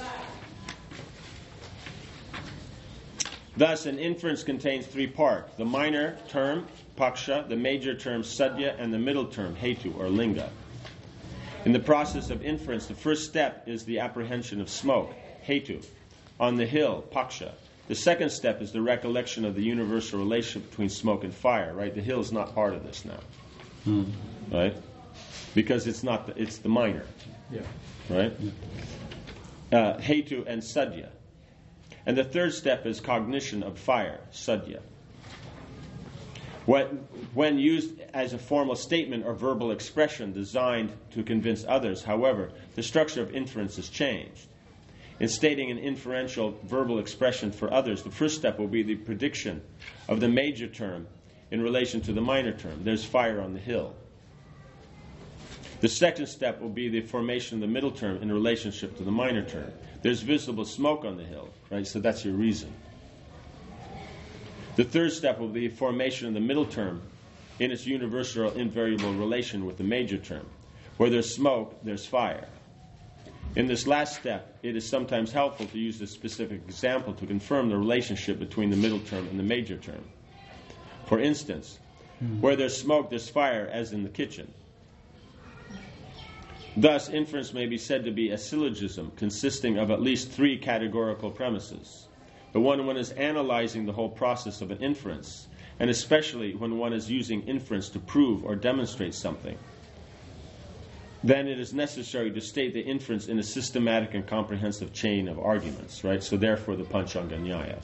Thus, an inference contains three parts: the minor term, paksha, the major term, sadhya, and the middle term, hetu, or linga. In the process of inference, the first step is the apprehension of smoke, hetu, on the hill, paksha. The second step is the recollection of the universal relationship between smoke and fire. Right? The hill is not part of this now. Right? Because it's the minor. Yeah. Right? Hetu and sadhya. And the third step is cognition of fire, sadhya. When used as a formal statement or verbal expression designed to convince others, however, the structure of inference is changed. In stating an inferential verbal expression for others, the first step will be the prediction of the major term in relation to the minor term. There's fire on the hill. The second step will be the formation of the middle term in relationship to the minor term. There's visible smoke on the hill, right? So that's your reason. The third step will be the formation of the middle term in its universal invariable relation with the major term. Where there's smoke, there's fire. In this last step, it is sometimes helpful to use a specific example to confirm the relationship between the middle term and the major term. For instance, where there's smoke, there's fire, as in the kitchen. Thus, inference may be said to be a syllogism consisting of at least 3 categorical premises. But when one is analyzing the whole process of an inference, and especially when one is using inference to prove or demonstrate something, then it is necessary to state the inference in a systematic and comprehensive chain of arguments, right? So therefore the Panchanga Nyaya.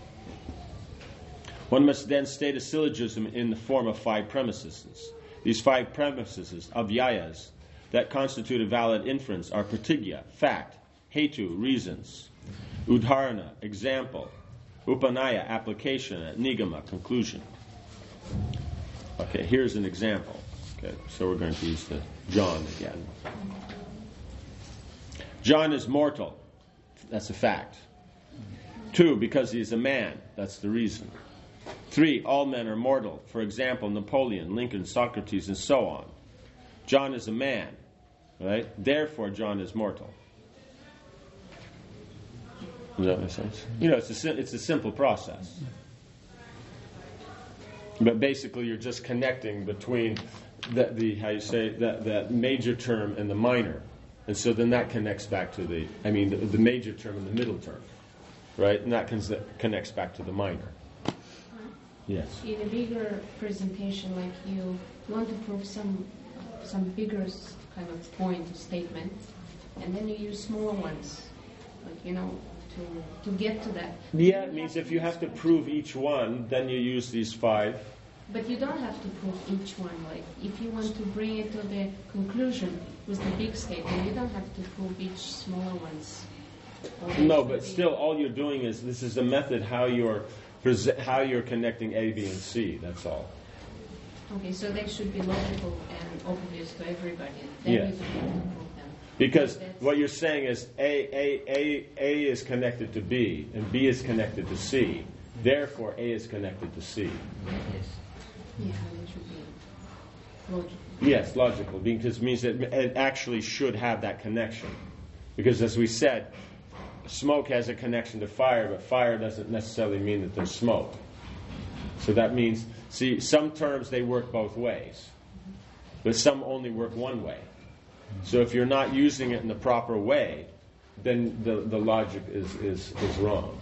One must then state a syllogism in the form of 5 premises. These 5 premises, avyayas, that constitute a valid inference are pratigya, fact, hetu, reasons, udharana, example, upanaya, application, and nigama, conclusion. Okay, here's an example. Okay, so we're going to use the John again. John is mortal. That's a fact. 2, because he is a man. That's the reason. 3, all men are mortal. For example, Napoleon, Lincoln, Socrates, and so on. John is a man, right? Therefore, John is mortal. Does that make sense? You know, it's a simple process. But basically, you're just connecting between that major term and the minor, and so then that connects back to the major term and the middle term, right? And that connects back to the minor. Yes. In a bigger presentation, like you want to prove some bigger kind of point or statement, and then you use smaller ones, like to get to that. Yeah, it means if you have to prove each one, then you use these 5. But you don't have to prove each one. Like if you want to bring it to the conclusion with the big statement, you don't have to prove each smaller ones. No, but still, all you're doing is this is a method how you're connecting A, B, and C. That's all. Okay, so they should be logical and obvious to everybody. Then Yes. you don't have to prove them. Because what you're saying is A is connected to B, and B is connected to C. Therefore, A is connected to C. Yes. Yeah, it should be logical. Yes, logical, because it means that it actually should have that connection. Because as we said, smoke has a connection to fire, but fire doesn't necessarily mean that there's smoke. So that means, see, some terms they work both ways, but some only work one way. So if you're not using it in the proper way, then the logic is wrong.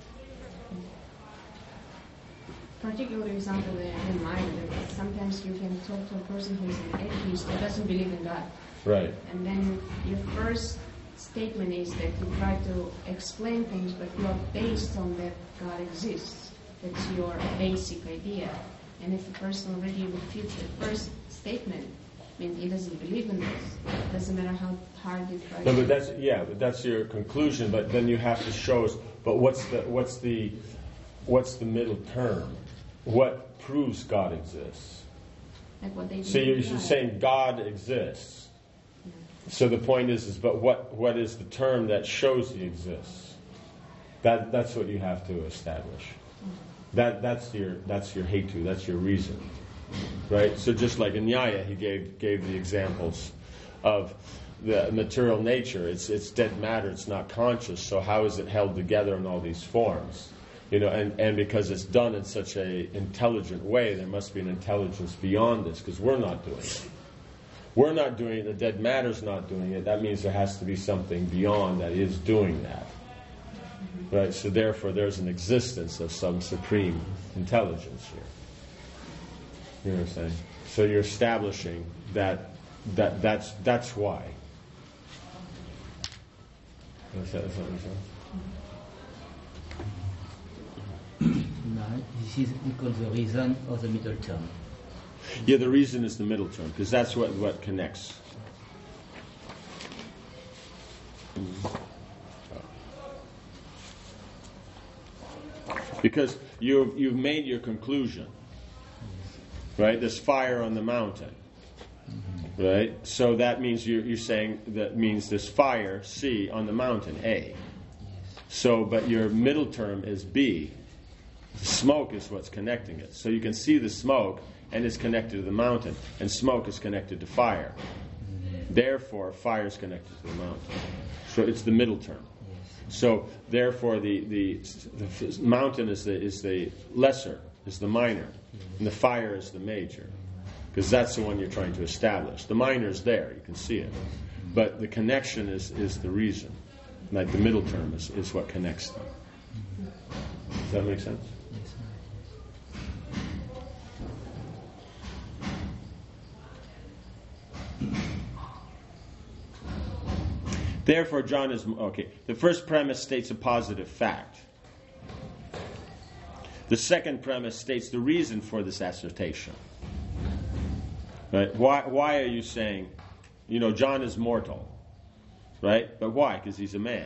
Particular example that I have in mind, that sometimes you can talk to a person who is an atheist who doesn't believe in God. Right. And then your first statement is that you try to explain things, but you are based on that God exists. That's your basic idea. And if the person already refutes the first statement, I mean, he doesn't believe in this. It doesn't matter how hard you try. No, but that's your conclusion. But then you have to show us. But what's the middle term? What proves God exists? Like what they do. So you're saying God exists. So the point is but what is the term that shows He exists? That's what you have to establish. That's your hetu. That's your reason, right? So just like in Nyaya, he gave the examples of the material nature. It's dead matter. It's not conscious. So how is it held together in all these forms? And because it's done in such a intelligent way, there must be an intelligence beyond this, because we're not doing it. We're not doing it, the dead matter's not doing it. That means there has to be something beyond that is doing that. Right? So therefore there's an existence of some supreme intelligence here. You know what I'm saying? So you're establishing that's why. Is that what you're saying? No, this is because the reason of the middle term. Yeah, the reason is the middle term, because that's what connects. Because you've made your conclusion, right? There's fire on the mountain, Right? So that means you're saying that means there's fire, C, on the mountain, A. So, but your middle term is B. Smoke is what's connecting it. So you can see the smoke, and it's connected to the mountain, and smoke is connected to fire. Therefore, fire is connected to the mountain. So it's the middle term. So therefore, the mountain is the lesser, is the minor, and the fire is the major, because that's the one you're trying to establish. The minor is there; you can see it, but the connection is the reason. Like the middle term is what connects them. Does that make sense? Therefore, John is... Okay, the first premise states a positive fact. The second premise states the reason for this assertion. Right? Why are you saying, John is mortal? Right? But why? Because he's a man.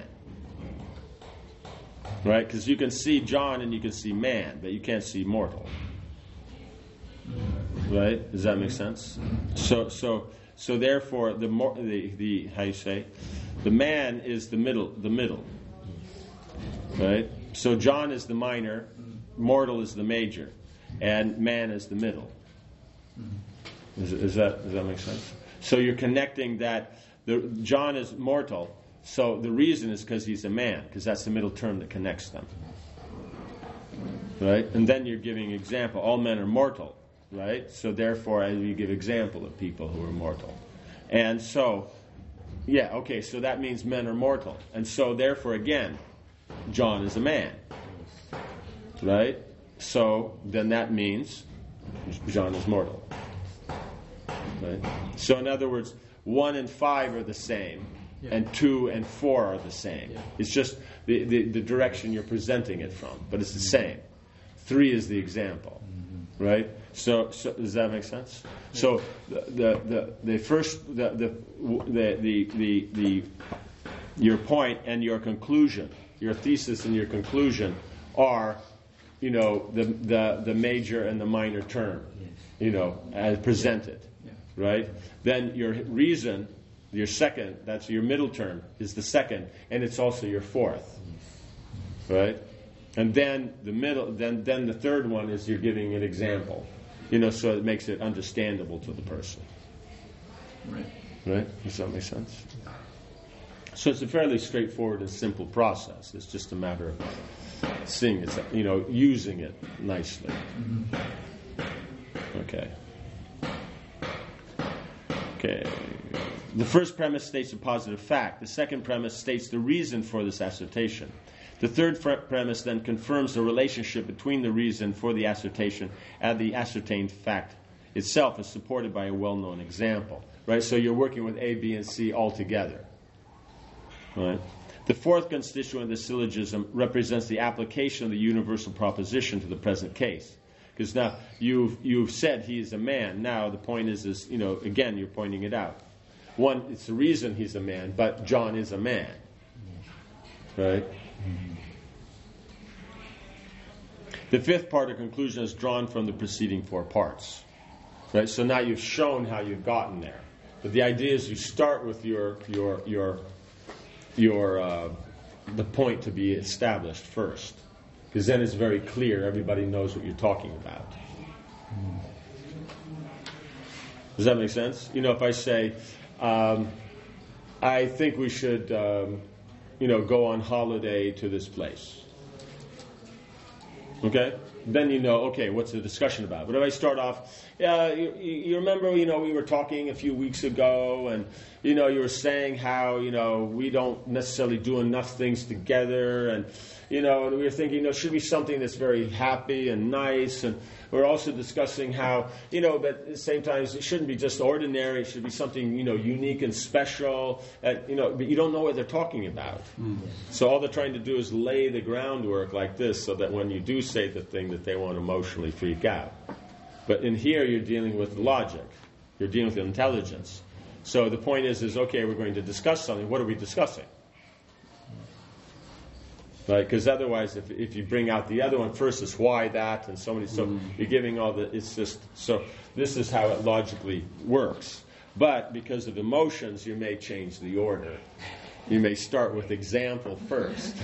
Right? Because you can see John and you can see man, but you can't see mortal. Right? Does that make sense? So therefore, the how you say, the man is the middle. Right? So John is the minor, mortal is the major, and man is the middle. Does that make sense? So you're connecting that John is mortal, so the reason is because he's a man, because that's the middle term that connects them. Right? And then you're giving example. All men are mortal. Right? So therefore, you give example of people who are mortal. And so, so that means men are mortal. And so therefore, again, John is a man. Right? So then that means John is mortal. Right? So in other words, 1 and 5 are the same, and 2 and 4 are the same. Yeah. It's just the direction you're presenting it from, but it's the same. 3 is the example. Right? So does that make sense? So the first your point and your conclusion, your thesis and your conclusion are, the major and the minor term, as presented, right? Then your reason, your second, that's your middle term, is the second, and it's also your fourth, right? And then the middle, then the third one is you're giving an example, so it makes it understandable to the person. Right. Right? Does that make sense? So it's a fairly straightforward and simple process. It's just a matter of seeing it, using it nicely. Okay. The first premise states a positive fact. The second premise states the reason for this assertion. The third premise then confirms the relationship between the reason for the assertion and the ascertained fact itself, is supported by a well-known example. Right? So you're working with A, B, and C all together. Right? The fourth constituent of the syllogism represents the application of the universal proposition to the present case. Because now you've said he is a man. Now the point is again, you're pointing it out. One, it's the reason he's a man, but John is a man. Right? The fifth part of conclusion is drawn from the preceding 4 parts. Right? So now you've shown how you've gotten there. But the idea is you start with the point to be established first. Because then it's very clear, everybody knows what you're talking about. Does that make sense? If I say, I think we should go on holiday to this place. Okay? Then okay, what's the discussion about? But if I start off, you remember, we were talking a few weeks ago, and, you were saying how, we don't necessarily do enough things together, and, we were thinking, should be something that's very happy and nice, and we're also discussing how, but at the same time, it shouldn't be just ordinary, it should be something, unique and special, but you don't know what they're talking about. So all they're trying to do is lay the groundwork like this, so that when you do say the thing, that they won't emotionally freak out. But in here, you're dealing with logic. You're dealing with intelligence. So the point is okay, we're going to discuss something. What are we discussing? Right? Because otherwise, if you bring out the other one first, it's why that, and so many. So you're giving all the. It's just so. This is how it logically works. But because of emotions, you may change the order. You may start with example first.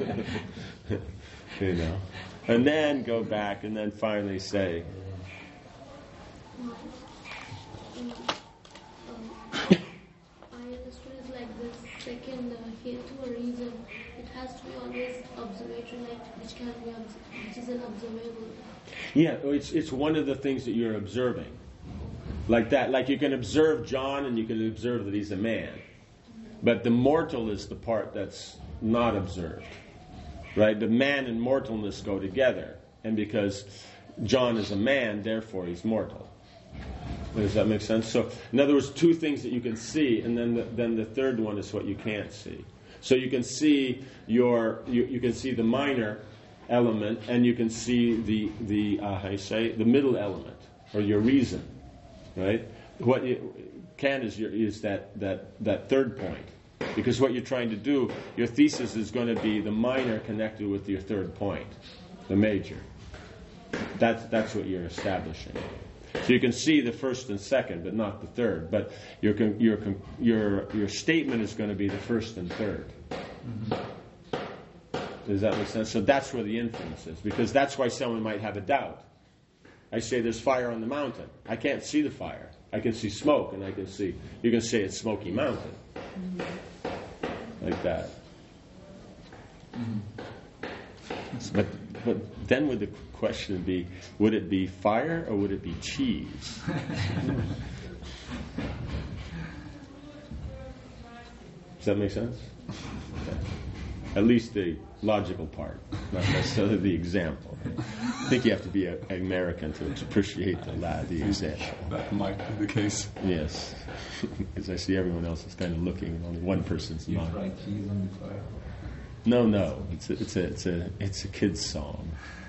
You know. And then go back and then finally say, I understood it like this second hetu or reason. It has to be always observatory, like which is an observable. yeah, it's one of the things that you're observing. Like that. Like you can observe John and you can observe that he's a man. But the mortal is the part that's not observed. Right? The man and mortalness go together. And because John is a man, therefore he's mortal. Does that make sense? So, in other words, two things that you can see, and then the third one is what you can't see. So you can see you can see the minor element, and you can see the middle element or your reason, right? What can is that third point, because what you're trying to do, your thesis is going to be the minor connected with your third point, the major. That's what you're establishing. So you can see the first and second, but not the third. But your statement is going to be the first and third. Mm-hmm. Does that make sense? So that's where the inference is, because that's why someone might have a doubt. I say there's fire on the mountain. I can't see the fire. I can see smoke, and you can say it's Smoky Mountain, like that. But then would the question be, would it be fire or would it be cheese? Does that make sense? Okay. At least the logical part, not necessarily the example. I think you have to be an American to appreciate the example. That might be the case. Yes, because I see everyone else is kind of looking, and only one person's You not. fry cheese on the fire. No, it's a kid's song.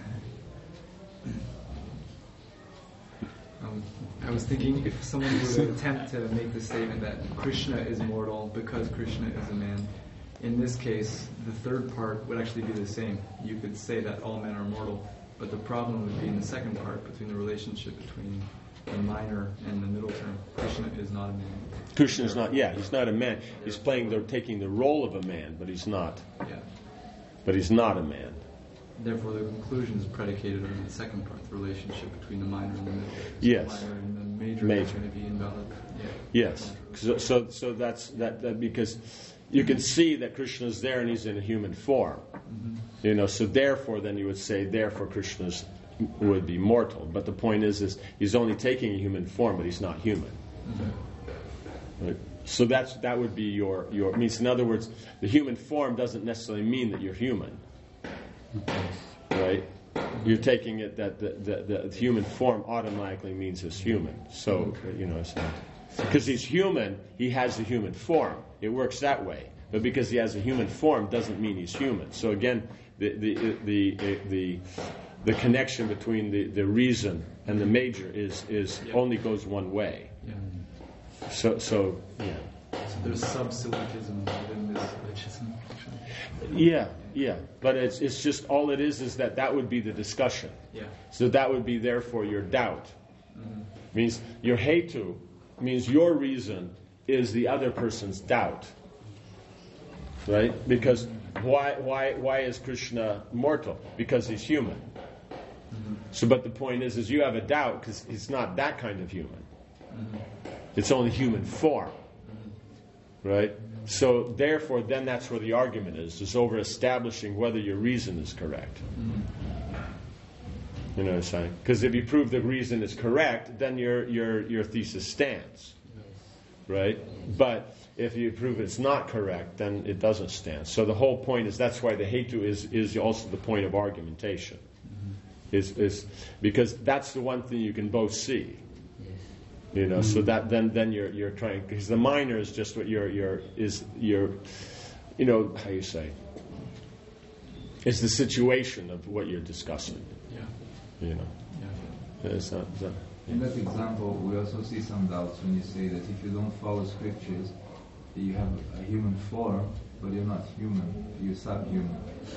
I was thinking if someone would attempt to make the statement that Krishna is mortal because Krishna is a man, in this case, the third part would actually be the same. You could say that all men are mortal, but the problem would be in the second part, between the relationship between the minor and the middle term. Krishna is not a man. Krishna is not. Yeah, he's not a man. He's taking the role of a man, but he's not. Yeah. But he's not a man. Therefore, the conclusion is predicated on the second part, the relationship between the minor and the middle. So Yes. The minor and the major is going to be invalid. Yeah. Yes. So that's that because you can see that Krishna is there and he's in a human form. Mm-hmm. So therefore, then you would say, therefore Krishna would be mortal. But the point is he's only taking a human form, but he's not human. Mm-hmm. Right? So that would be your means. In other words, the human form doesn't necessarily mean that you're human. Right? You're taking it that the human form automatically means he's human. So, because he's human, he has a human form. It works that way. But because he has a human form doesn't mean he's human. So again, the connection between the reason and the major is only goes one way. Yeah. So yeah. So there's sub-syllogism within this syllogism. Yeah. But it's just all it is that would be the discussion. Yeah. So that would be therefore your doubt. Mm-hmm. Means your hetu means your reason is the other person's doubt. Right? Because why is Krishna mortal? Because he's human. Mm-hmm. So but the point is you have a doubt because he's not that kind of human. Mm-hmm. It's only human form. Mm-hmm. Right? So therefore then that's where the argument is over establishing whether your reason is correct. Mm-hmm. You know what I'm saying? Because if you prove the reason is correct, then your thesis stands. Right? But if you prove it's not correct, then it doesn't stand. So the whole point is that's why the hetu is also the point of argumentation. Mm-hmm. Is because that's the one thing you can both see. Yes. So that then you're trying, because the minor is just what your how you say, it's the situation of what you're discussing. Yeah. Yeah. Is that in that example, we also see some doubts when you say that if you don't follow scriptures, you have a human form, but you're not human, you're subhuman.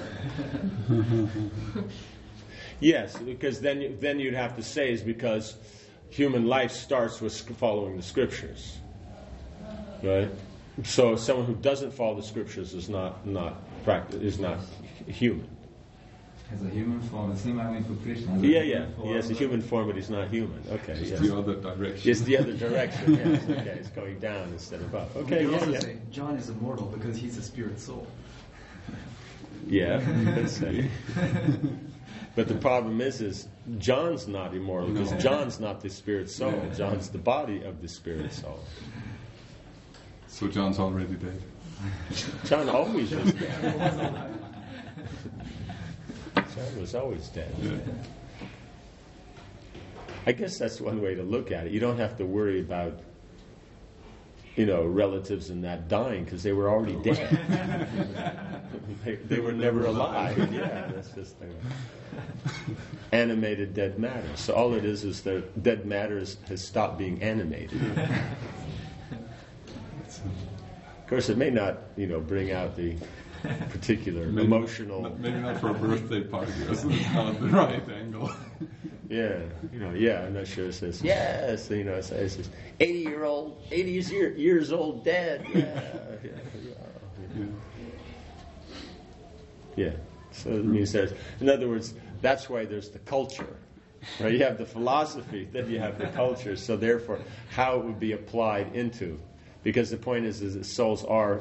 Yes, because then you'd have to say is because human life starts with following the scriptures. Right? So someone who doesn't follow the scriptures is not human. Has a human form, the same I mean for Krishna. Yeah. He has a human form, but he's not human. Okay. It's yes. the other direction. It's the other direction. Yes. Okay. It's going down instead of up. Okay. We could also Yeah. say John is immortal because he's a spirit soul. Yeah. Let's say. But the problem is John's not immortal because John's not the spirit soul. Yeah. John's the body of the spirit soul. So John's already dead. John always was dead. John was always dead. Yeah. I guess that's one way to look at it. You don't have to worry about, relatives and that dying because they were already dead. they were never alive. Yeah, that's just animated dead matter. So all it is that dead matter has stopped being animated. Of course, it may not, bring out the particular emotional. Maybe not for a birthday party. That's not the right angle. Yeah, I'm not sure. It says yes. It says 80 years old dead. Yeah. So it means that. In other words, that's why there's the culture. Right? You have the philosophy, then you have the culture. So therefore, how it would be applied into, because the point is that souls are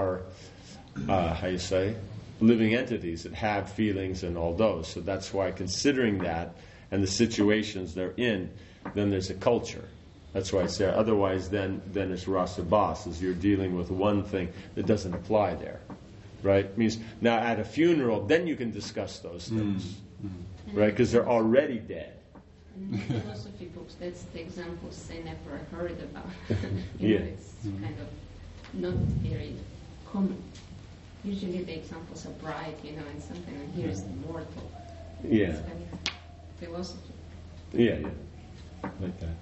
living entities that have feelings and all those. So that's why, considering that and the situations they're in, then there's a culture. That's why it's there. Otherwise, then it's rasa bas, as you're dealing with one thing that doesn't apply there. Right? It means now at a funeral, then you can discuss those things. Right? Because they're already dead. In philosophy books, that's the examples they never heard about. Yeah. It's kind of not very common. Usually the examples are bright, and something, and here is mortal. Yeah. It's kind of philosophy. Yeah, like that.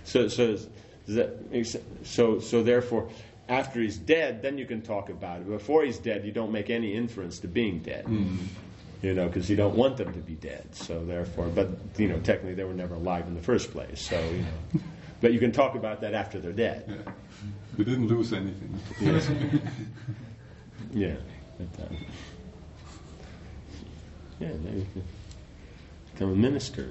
So therefore, after he's dead, then you can talk about it. Before he's dead, you don't make any inference to being dead. Because you don't want them to be dead. So therefore, but technically they were never alive in the first place. So but you can talk about that after they're dead. Yeah. We didn't lose anything. Yes. Yeah. Like that. Yeah, maybe you can become a minister.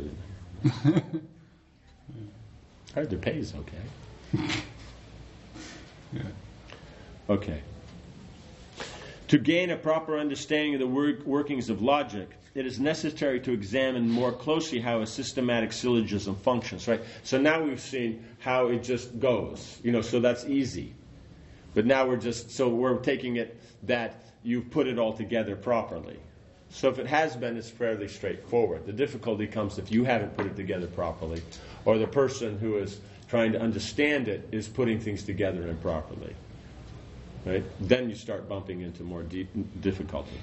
Hard to pay is okay. Yeah. Okay. To gain a proper understanding of the workings of logic, it is necessary to examine more closely how a systematic syllogism functions, right? So now we've seen how it just goes, so that's easy. But now we're taking it that you've put it all together properly. So if it has been, it's fairly straightforward. The difficulty comes if you haven't put it together properly, or the person who is trying to understand it is putting things together improperly. Right? Then you start bumping into more difficulty.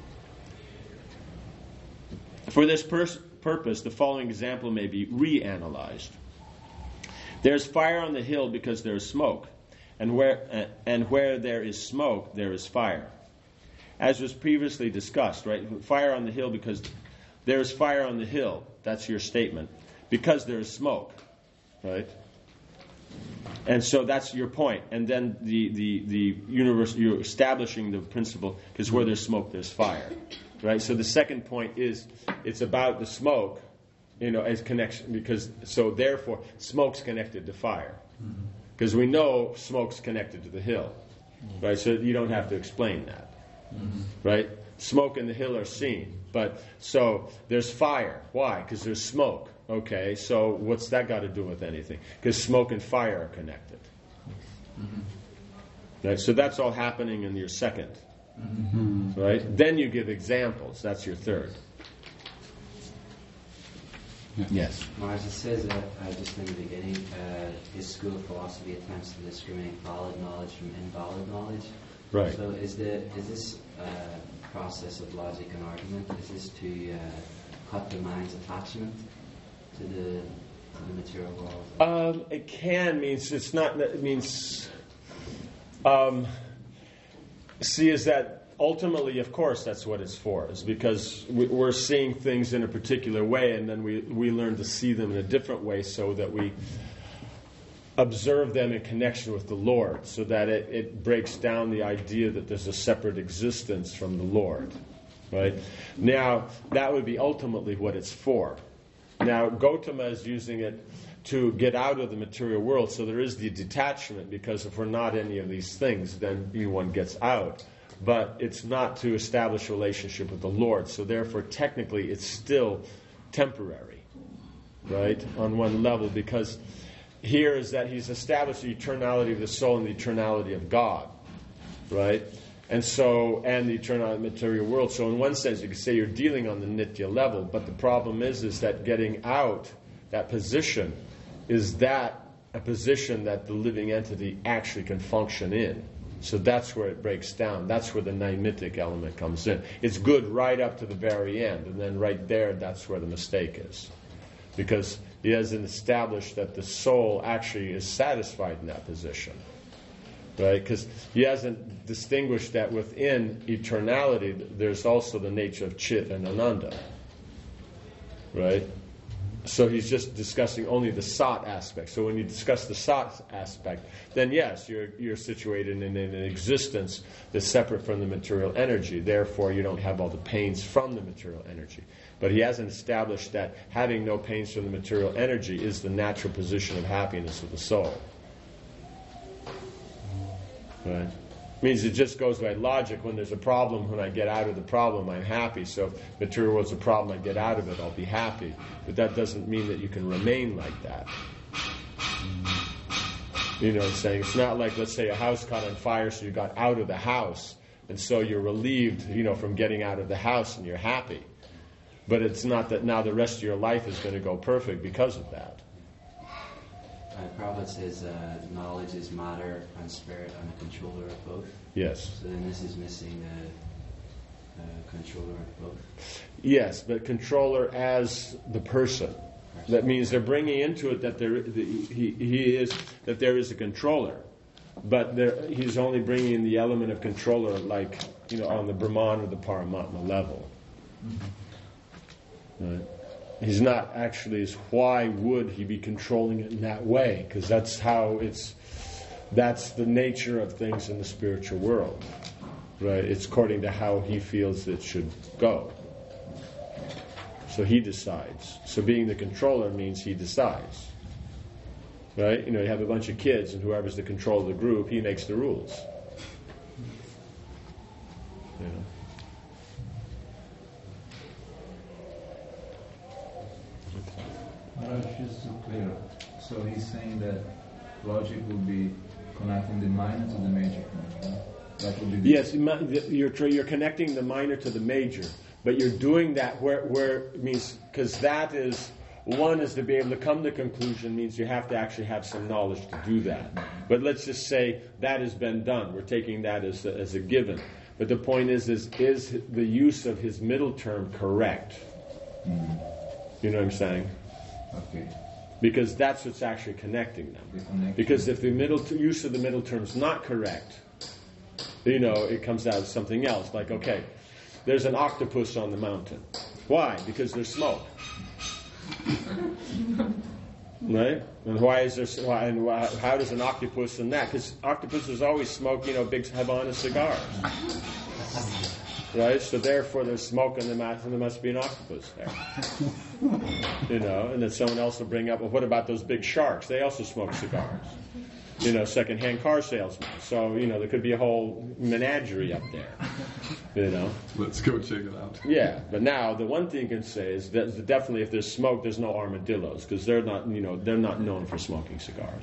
For this purpose, the following example may be reanalyzed. There's fire on the hill because there is smoke, and where there is smoke, there is fire. As was previously discussed, right? Fire on the hill because there is fire on the hill. That's your statement. Because there is smoke, right? And so that's your point. And then the universe, you're establishing the principle, because where there's smoke, there's fire. Right? So the second point is, it's about the smoke, as connection, because, so therefore, smoke's connected to fire. Because we know smoke's connected to the hill. Right? So you don't have to explain that. Right? Smoke and the hill are seen. But, so, there's fire. Why? Because there's smoke. Okay, so what's that got to do with anything? Because smoke and fire are connected. Right, so that's all happening in your second. Right? Then you give examples. That's your third. Yes. Mars, it says that just in the beginning, his school of philosophy attempts to discriminate valid knowledge from invalid knowledge. Right. So is this process of logic and argument, is this to cut the mind's attachment to the material world? It can means it's not. It means. Is that ultimately, of course, that's what it's for. Is because we're seeing things in a particular way, and then we learn to see them in a different way, so that we observe them in connection with the Lord, so that it breaks down the idea that there's a separate existence from the Lord. Right? Now, that would be ultimately what it's for. Now, Gautama is using it to get out of the material world, so there is the detachment, because if we're not any of these things, then one gets out. But it's not to establish a relationship with the Lord, so therefore, technically, it's still temporary, right, on one level, because here is that he's established the eternality of the soul and the eternality of God, right? And so, and the eternality of the material world. So in one sense, you could say you're dealing on the nitya level, but the problem is that getting out, that position, is that a position that the living entity actually can function in. So that's where it breaks down. That's where the naimittic element comes in. It's good right up to the very end, and then right there, that's where the mistake is. Because he hasn't established that the soul actually is satisfied in that position. Right? Because he hasn't distinguished that within eternality, there's also the nature of Chit and Ananda. Right? So he's just discussing only the Sat aspect. So when you discuss the Sat aspect, then yes, you're situated in an existence that's separate from the material energy. Therefore, you don't have all the pains from the material energy. But he hasn't established that having no pains from the material energy is the natural position of happiness of the soul. Right? Means it just goes by logic. When there's a problem, when I get out of the problem, I'm happy. So if material world's a problem, I get out of it, I'll be happy. But that doesn't mean that you can remain like that. You know what I'm saying? It's not like, let's say, a house caught on fire, so you got out of the house, and so you're relieved, from getting out of the house, and you're happy. But it's not that now the rest of your life is going to go perfect because of that. Prabhupada says knowledge is matter and spirit and a controller of both. Yes. So then this is missing the controller of both. Yes, but controller as the person. That means they're bringing into it that there is a controller, but he's only bringing in the element of controller, like on the Brahman or the Paramatma level. Right? He's not actually why would he be controlling it in that way? Because that's the nature of things in the spiritual world, right? It's according to how he feels it should go. So he decides. So being the controller means he decides, right? You have a bunch of kids, and whoever's the control of the group, he makes the rules. Just to clear up. So he's saying that logic will be connecting the minor to the major point, right? That will be yes, you're connecting the minor to the major, but you're doing that where it means, because that is, one is to be able to come to conclusion means you have to actually have some knowledge to do that. But let's just say that has been done. We're taking that as a given. But the point is the use of his middle term correct? Mm-hmm. You know what I'm saying? Okay. Because that's what's actually connecting them. Because if the use of the middle term is not correct, it comes out as something else. Like, okay, there's an octopus on the mountain. Why? Because there's smoke. Right? And why is there? And how does an octopus in that? Because octopuses always smoke, big Havana cigars. Right? So therefore there's smoke in the mouth, and there must be an octopus there. And then someone else will bring up, well, what about those big sharks? They also smoke cigars. Second-hand car salesmen. So, there could be a whole menagerie up there. Let's go check it out. Yeah, but now the one thing you can say is that definitely if there's smoke, there's no armadillos, because they're not known for smoking cigars.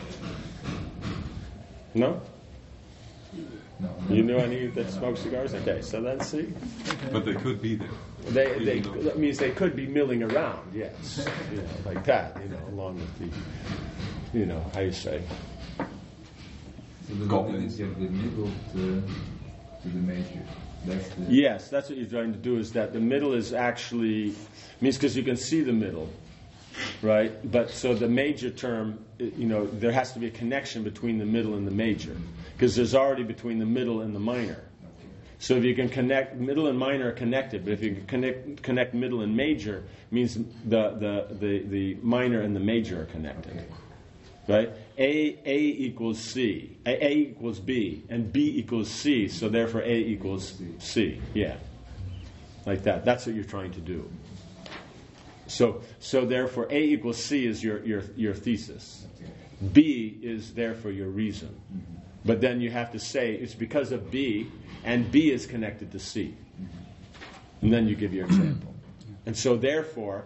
No? No. You know any that smoke cigars? Okay, so let's see. But they could be there. That means they could be milling around, yes. Like that, along with the, how you say. So the ability of the middle to the major. Yes, that's what you're trying to do, is that the middle is actually, means because you can see the middle, right? But so the major term, there has to be a connection between the middle and the major, because there's already between the middle and the minor. So if you can connect, middle and minor are connected, but if you can connect middle and major, means the minor and the major are connected. right? A equals C. A equals B, and B equals C, so therefore A equals C. Yeah. Like that. That's what you're trying to do. So therefore A equals C is your thesis. B is therefore your reason. But then you have to say it's because of B, and B is connected to C. And then you give your example. And so therefore,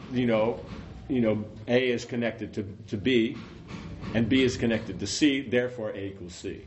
A is connected to B, and B is connected to C, therefore A equals C.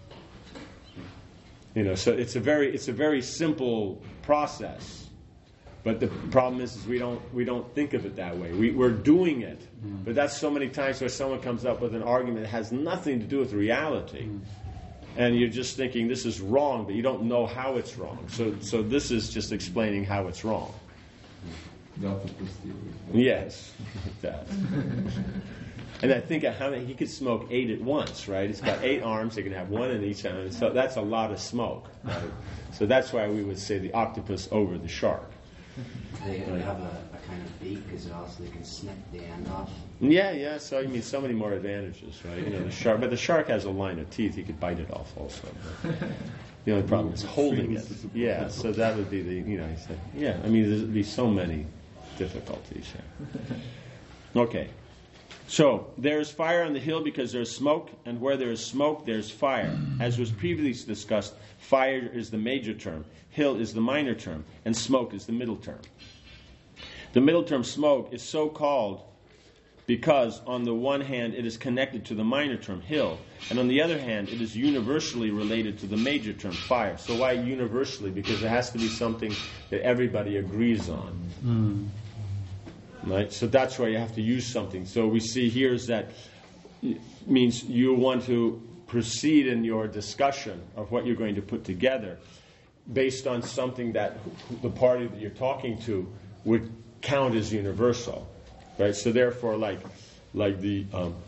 So it's a very simple process. But the problem is we don't think of it that way. We're doing it, but that's so many times where someone comes up with an argument that has nothing to do with reality, and you're just thinking this is wrong, but you don't know how it's wrong. So this is just explaining how it's wrong. The octopus theory. Yes, that. And I think he could smoke 8 at once, right? He's got 8 arms. He can have 1 in each arm. So that's a lot of smoke, right? So that's why we would say the octopus over the shark. They have a kind of beak as well, so they can snip the end off. Yeah. So you mean so many more advantages, right? The shark, but the shark has a line of teeth. He could bite it off also. But the only problem is holding it. Yeah. So that would be the he said. Yeah. I mean, there'd be so many difficulties here. Okay. So there is fire on the hill because there is smoke, and where there is smoke, there is fire. As was previously discussed, fire is the major term, hill is the minor term, and smoke is the middle term. The middle term smoke is so called because on the one hand it is connected to the minor term hill, and on the other hand it is universally related to the major term fire. So why universally? Because it has to be something that everybody agrees on. Right? So that's why you have to use something. So we see here is that it means you want to proceed in your discussion of what you're going to put together based on something that the party that you're talking to would count as universal. Right? So therefore, like the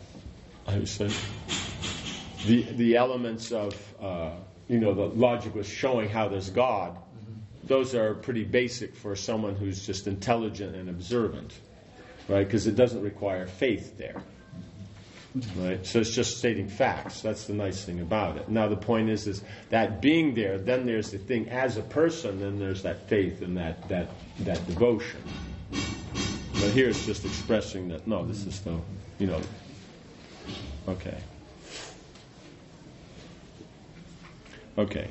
the elements of the logic was showing how there's God. Those are pretty basic for someone who's just intelligent and observant, right? Because it doesn't require faith there, right? So it's just stating facts. That's the nice thing about it. Now the point is that being there, then there's the thing as a person, then there's that faith and that devotion. But here it's just expressing that, no, this is the, okay. Okay.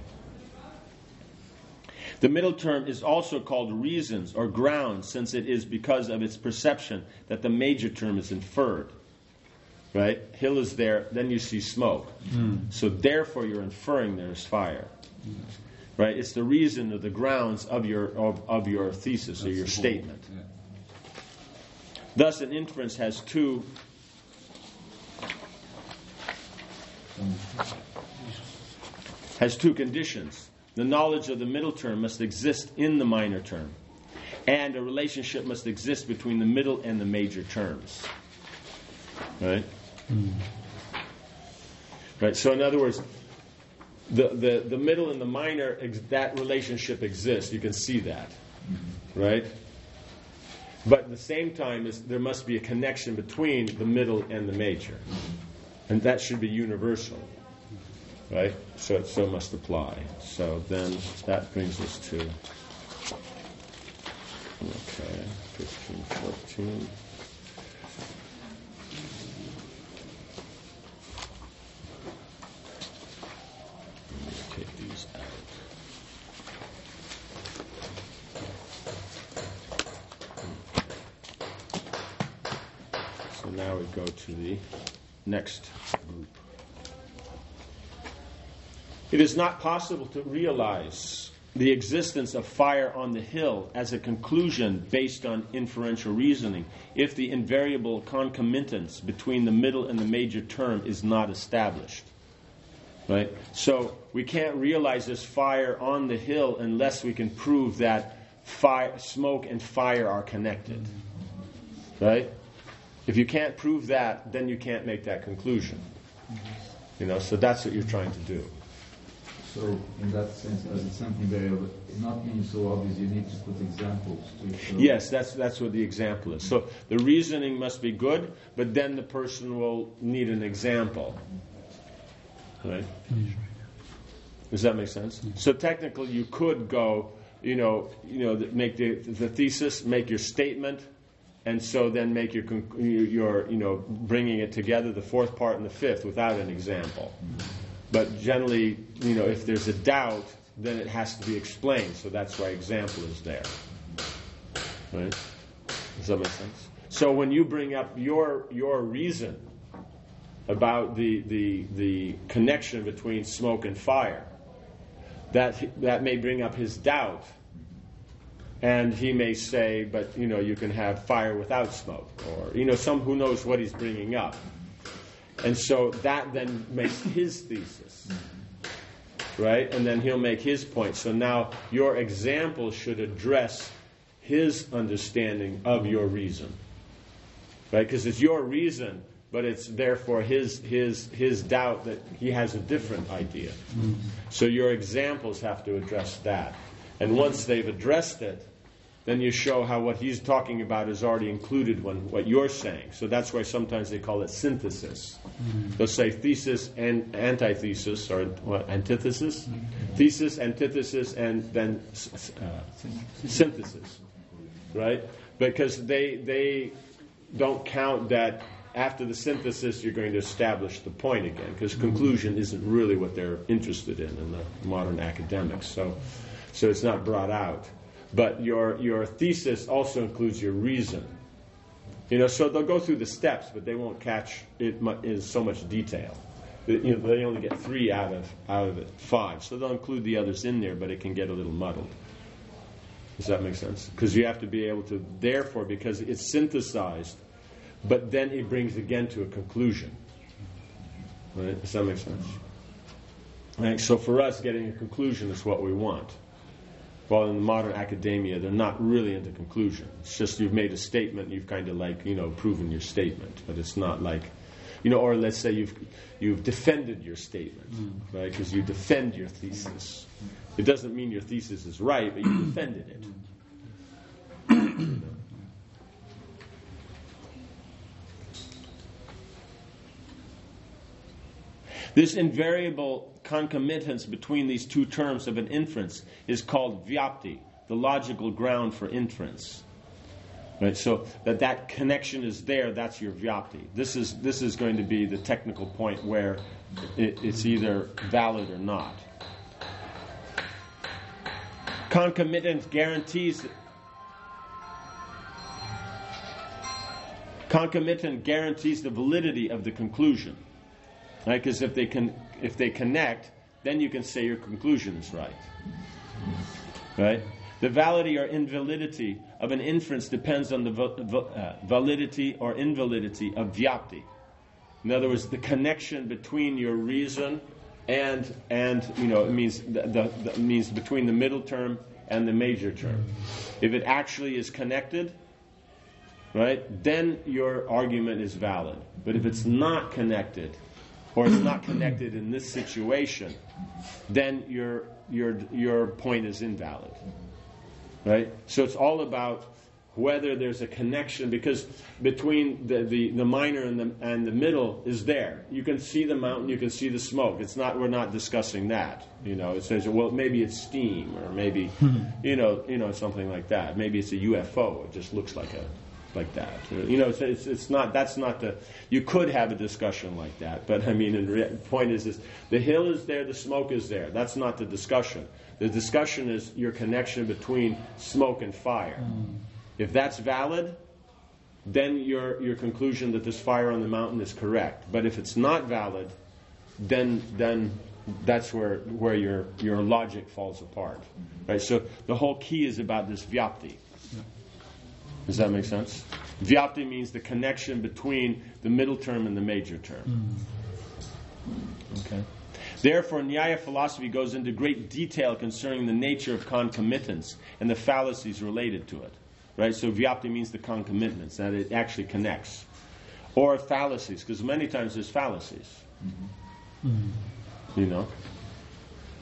The middle term is also called reasons or grounds, since it is because of its perception that the major term is inferred. Right? Hill is there, then you see smoke. So therefore you're inferring there is fire. Right? It's the reason or the grounds of your thesis or your statement. Thus an inference has two conditions. The knowledge of the middle term must exist in the minor term, and a relationship must exist between the middle and the major terms. Right? Right. So in other words, the middle and the minor, that relationship exists. You can see that. Right? But at the same time, there must be a connection between the middle and the major. And that should be universal. Right? So it must apply. So then that brings us to 15, 14. Take these out. So now we go to the next group. It is not possible to realize the existence of fire on the hill as a conclusion based on inferential reasoning if the invariable concomitance between the middle and the major term is not established. Right? So we can't realize there's fire on the hill unless we can prove that smoke and fire are connected. Right? If you can't prove that, then you can't make that conclusion. So that's what you're trying to do. So, in that sense, as it's something very not being so obvious, you need to put examples to show. Yes, that's what the example is. So the reasoning must be good, but then the person will need an example. Right? Does that make sense? So technically, you could go, make the thesis, make your statement, and so then make your bringing it together, the fourth part and the fifth, without an example. But generally, if there's a doubt, then it has to be explained. So that's why example is there. Right? Does that make sense? So when you bring up your reason about the connection between smoke and fire, that may bring up his doubt, and he may say, but you can have fire without smoke, or some who knows what he's bringing up. And so that then makes his thesis, right? And then he'll make his point. So now your example should address his understanding of your reason, right? Because it's your reason, but it's therefore his doubt that he has a different idea. So your examples have to address that. And once they've addressed it, then you show how what he's talking about is already included when what you're saying. So that's why sometimes they call it synthesis. They'll say thesis and antithesis, or antithesis? Thesis, antithesis, and then synthesis. Right? Because they don't count that after the synthesis you're going to establish the point again, because conclusion isn't really what they're interested in the modern academics. So it's not brought out. But your thesis also includes your reason. So they'll go through the steps, but they won't catch it in so much detail. They only get 3 out of it, 5. So they'll include the others in there, but it can get a little muddled. Does that make sense? Because you have to be able to, therefore, because it's synthesized, but then it brings again to a conclusion. Right? Does that make sense? Right? So for us, getting a conclusion is what we want. Well, in the modern academia, they're not really into conclusion. It's just you've made a statement, you've kind of proven your statement. But it's not like, or let's say you've defended your statement, right? Because you defend your thesis. It doesn't mean your thesis is right, but you defended it. This invariable concomitance between these two terms of an inference is called vyapti, the logical ground for inference. Right? So that connection is there, that's your vyapti. This is going to be the technical point where it's either valid or not. Concomitance guarantees the validity of the conclusion. Right? Because if they connect, then you can say your conclusion is right. Right? The validity or invalidity of an inference depends on the validity or invalidity of vyapti. In other words, the connection between your reason and it means means between the middle term and the major term. If it actually is connected, right, then your argument is valid. But if it's not connected, or it's not connected in this situation, then your point is invalid. Right? So it's all about whether there's a connection, because between the minor and the middle is there. You can see the mountain, you can see the smoke. We're not discussing that. It says, well, maybe it's steam, or maybe something like that. Maybe it's a UFO. It just looks like that. It's not. That's not the. You could have a discussion like that, but the point is the hill is there, the smoke is there. That's not the discussion. The discussion is your connection between smoke and fire. If that's valid, then your conclusion that there's fire on the mountain is correct. But if it's not valid, then that's where your logic falls apart. Right? So the whole key is about this vyapti. Does that make sense? Vyapti means the connection between the middle term and the major term. Okay. Therefore, Nyaya philosophy goes into great detail concerning the nature of concomitance and the fallacies related to it. Right? So vyapti means the concomitance, that it actually connects. Or fallacies, because many times there's fallacies.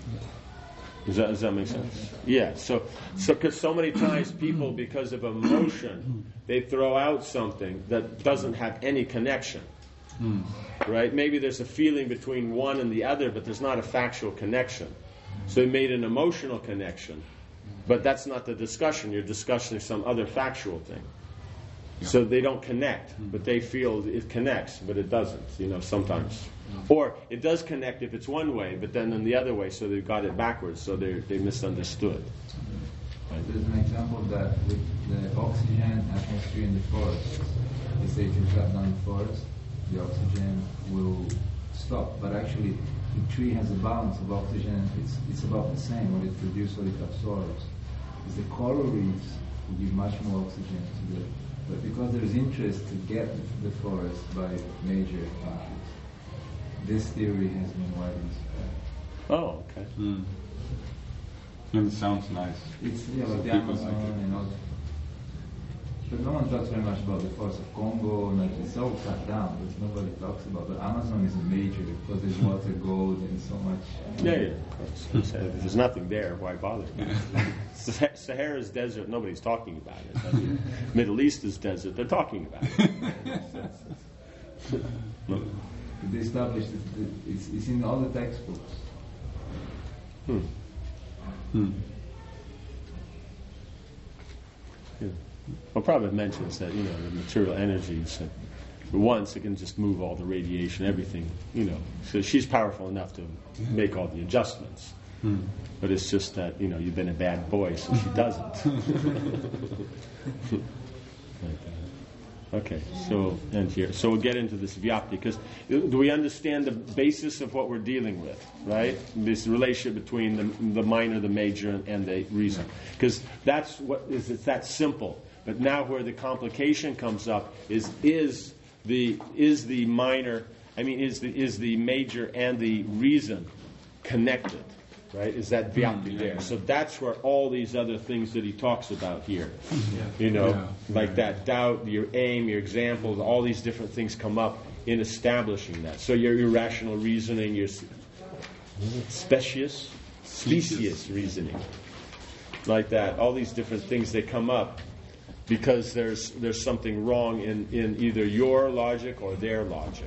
Does that make sense? Yeah. So because so many times people, because of emotion, they throw out something that doesn't have any connection. Right? Maybe there's a feeling between one and the other, but there's not a factual connection. So they made an emotional connection, but that's not the discussion. You're discussing some other factual thing. So they don't connect, but they feel it connects, but it doesn't, sometimes. Or it does connect if it's one way, but then in the other way, so they got it backwards, so they misunderstood. There's an example of that with the oxygen atmosphere in the forest. They say if you cut down the forest, the oxygen will stop, but actually the tree has a balance of oxygen. It's about the same, what it produces, what it absorbs. Because the coral reefs will give much more oxygen to the... But because there is interest to get the forest by major countries, this theory has been widely spread. Oh, okay. And it sounds nice. It's like the Amazon and all. But no one talks very much about the forest of Congo. Like it's all cut down, but nobody talks about. But Amazon is a major because there's water, gold, and so much. Yeah, of course. If there's nothing there, why bother? Sahara's desert, nobody's talking about it. Middle East is desert, they're talking about it. They established it's in all the textbooks. Yeah. Well, Prabhupada mentions that, the material energies, once it can just move all the radiation, everything, So she's powerful enough to make all the adjustments. But it's just that, you've been a bad boy, so she doesn't. Like that. Okay, so end here. So we'll get into this vyapti, because do we understand the basis of what we're dealing with, right? This relationship between the minor, the major, and the reason. Because that's what it's that simple. But now where the complication comes up is the minor, is the major and the reason connected? Right? Is that vyapti there? So that's where all these other things that he talks about here, like that doubt, your aim, your examples, all these different things come up in establishing that. So your irrational reasoning, your specious reasoning, like that. All these different things, they come up because there's something wrong in either your logic or their logic.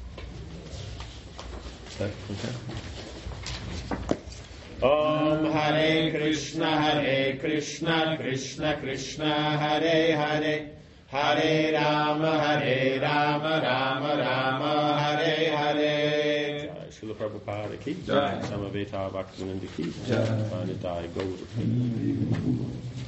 Is that okay? Om Hare Krishna, Krishna Krishna, Hare Hare, Hare Rama, Rama Rama, Hare Hare. Srila Prabhupada ki jai, Samaveta Bhaktivinoda ki jai, Vanidai Gaura ki.